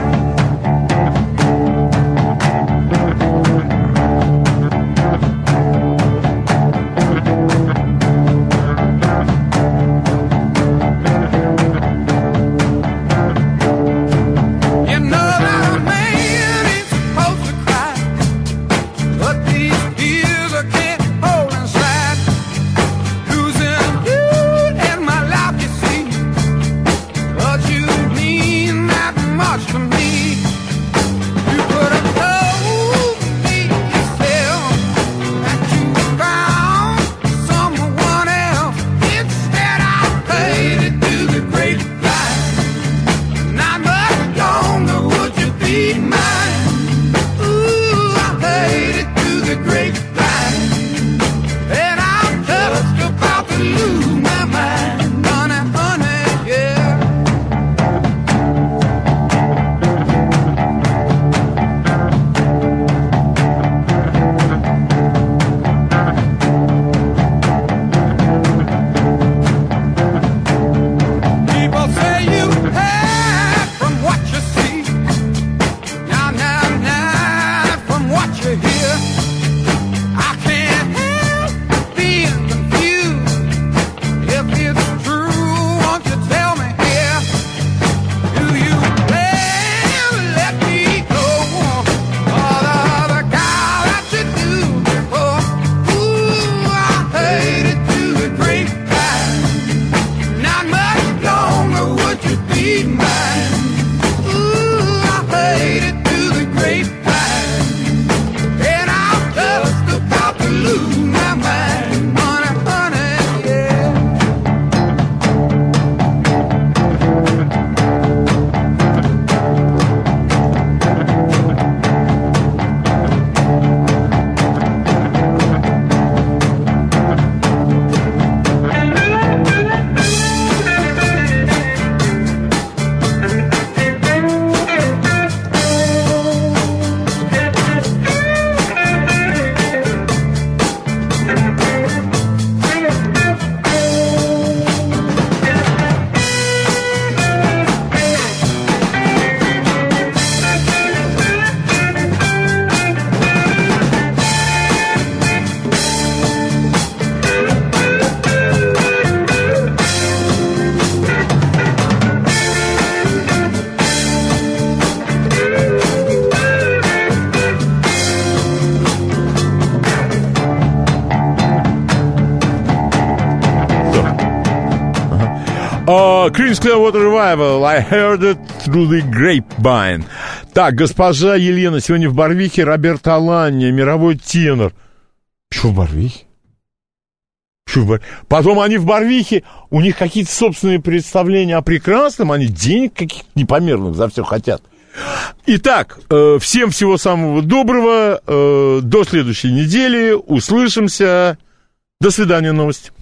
You know that a man ain't supposed to cry, but these tears I can't hold inside. Losing you in my life, you see, but you mean that much to me. You could have told me yourself that you found someone else. Instead, I paid it to the grapevine. Not much longer would you be mine. Ooh, I paid it to the grapevine. And I'm just about to lose my mind, honey, honey, yeah. People say you hide from what you see. Now, now, now, from what you hear, I can't help being confused. If it's true, won't you tell me here? Do you plan to let me go? Or the other guy that you knew before? Ooh, I paid it to the grapevine. Not much longer would you be mine. Ooh, I paid it to the grapevine. And I'm just about to lose my mind, honey, honey, yeah. Creedence Clearwater Revival, I heard it through the grapevine. Так, госпожа Елена, сегодня в Барвихе Роберт Аланья, мировой тенор. Почему в Барвихе? Почему в Бар... Потом они в Барвихе, у них какие-то собственные представления о прекрасном, они денег каких-то непомерных за все хотят. Итак, э, всем всего самого доброго, э, до следующей недели, услышимся, до свидания, новости.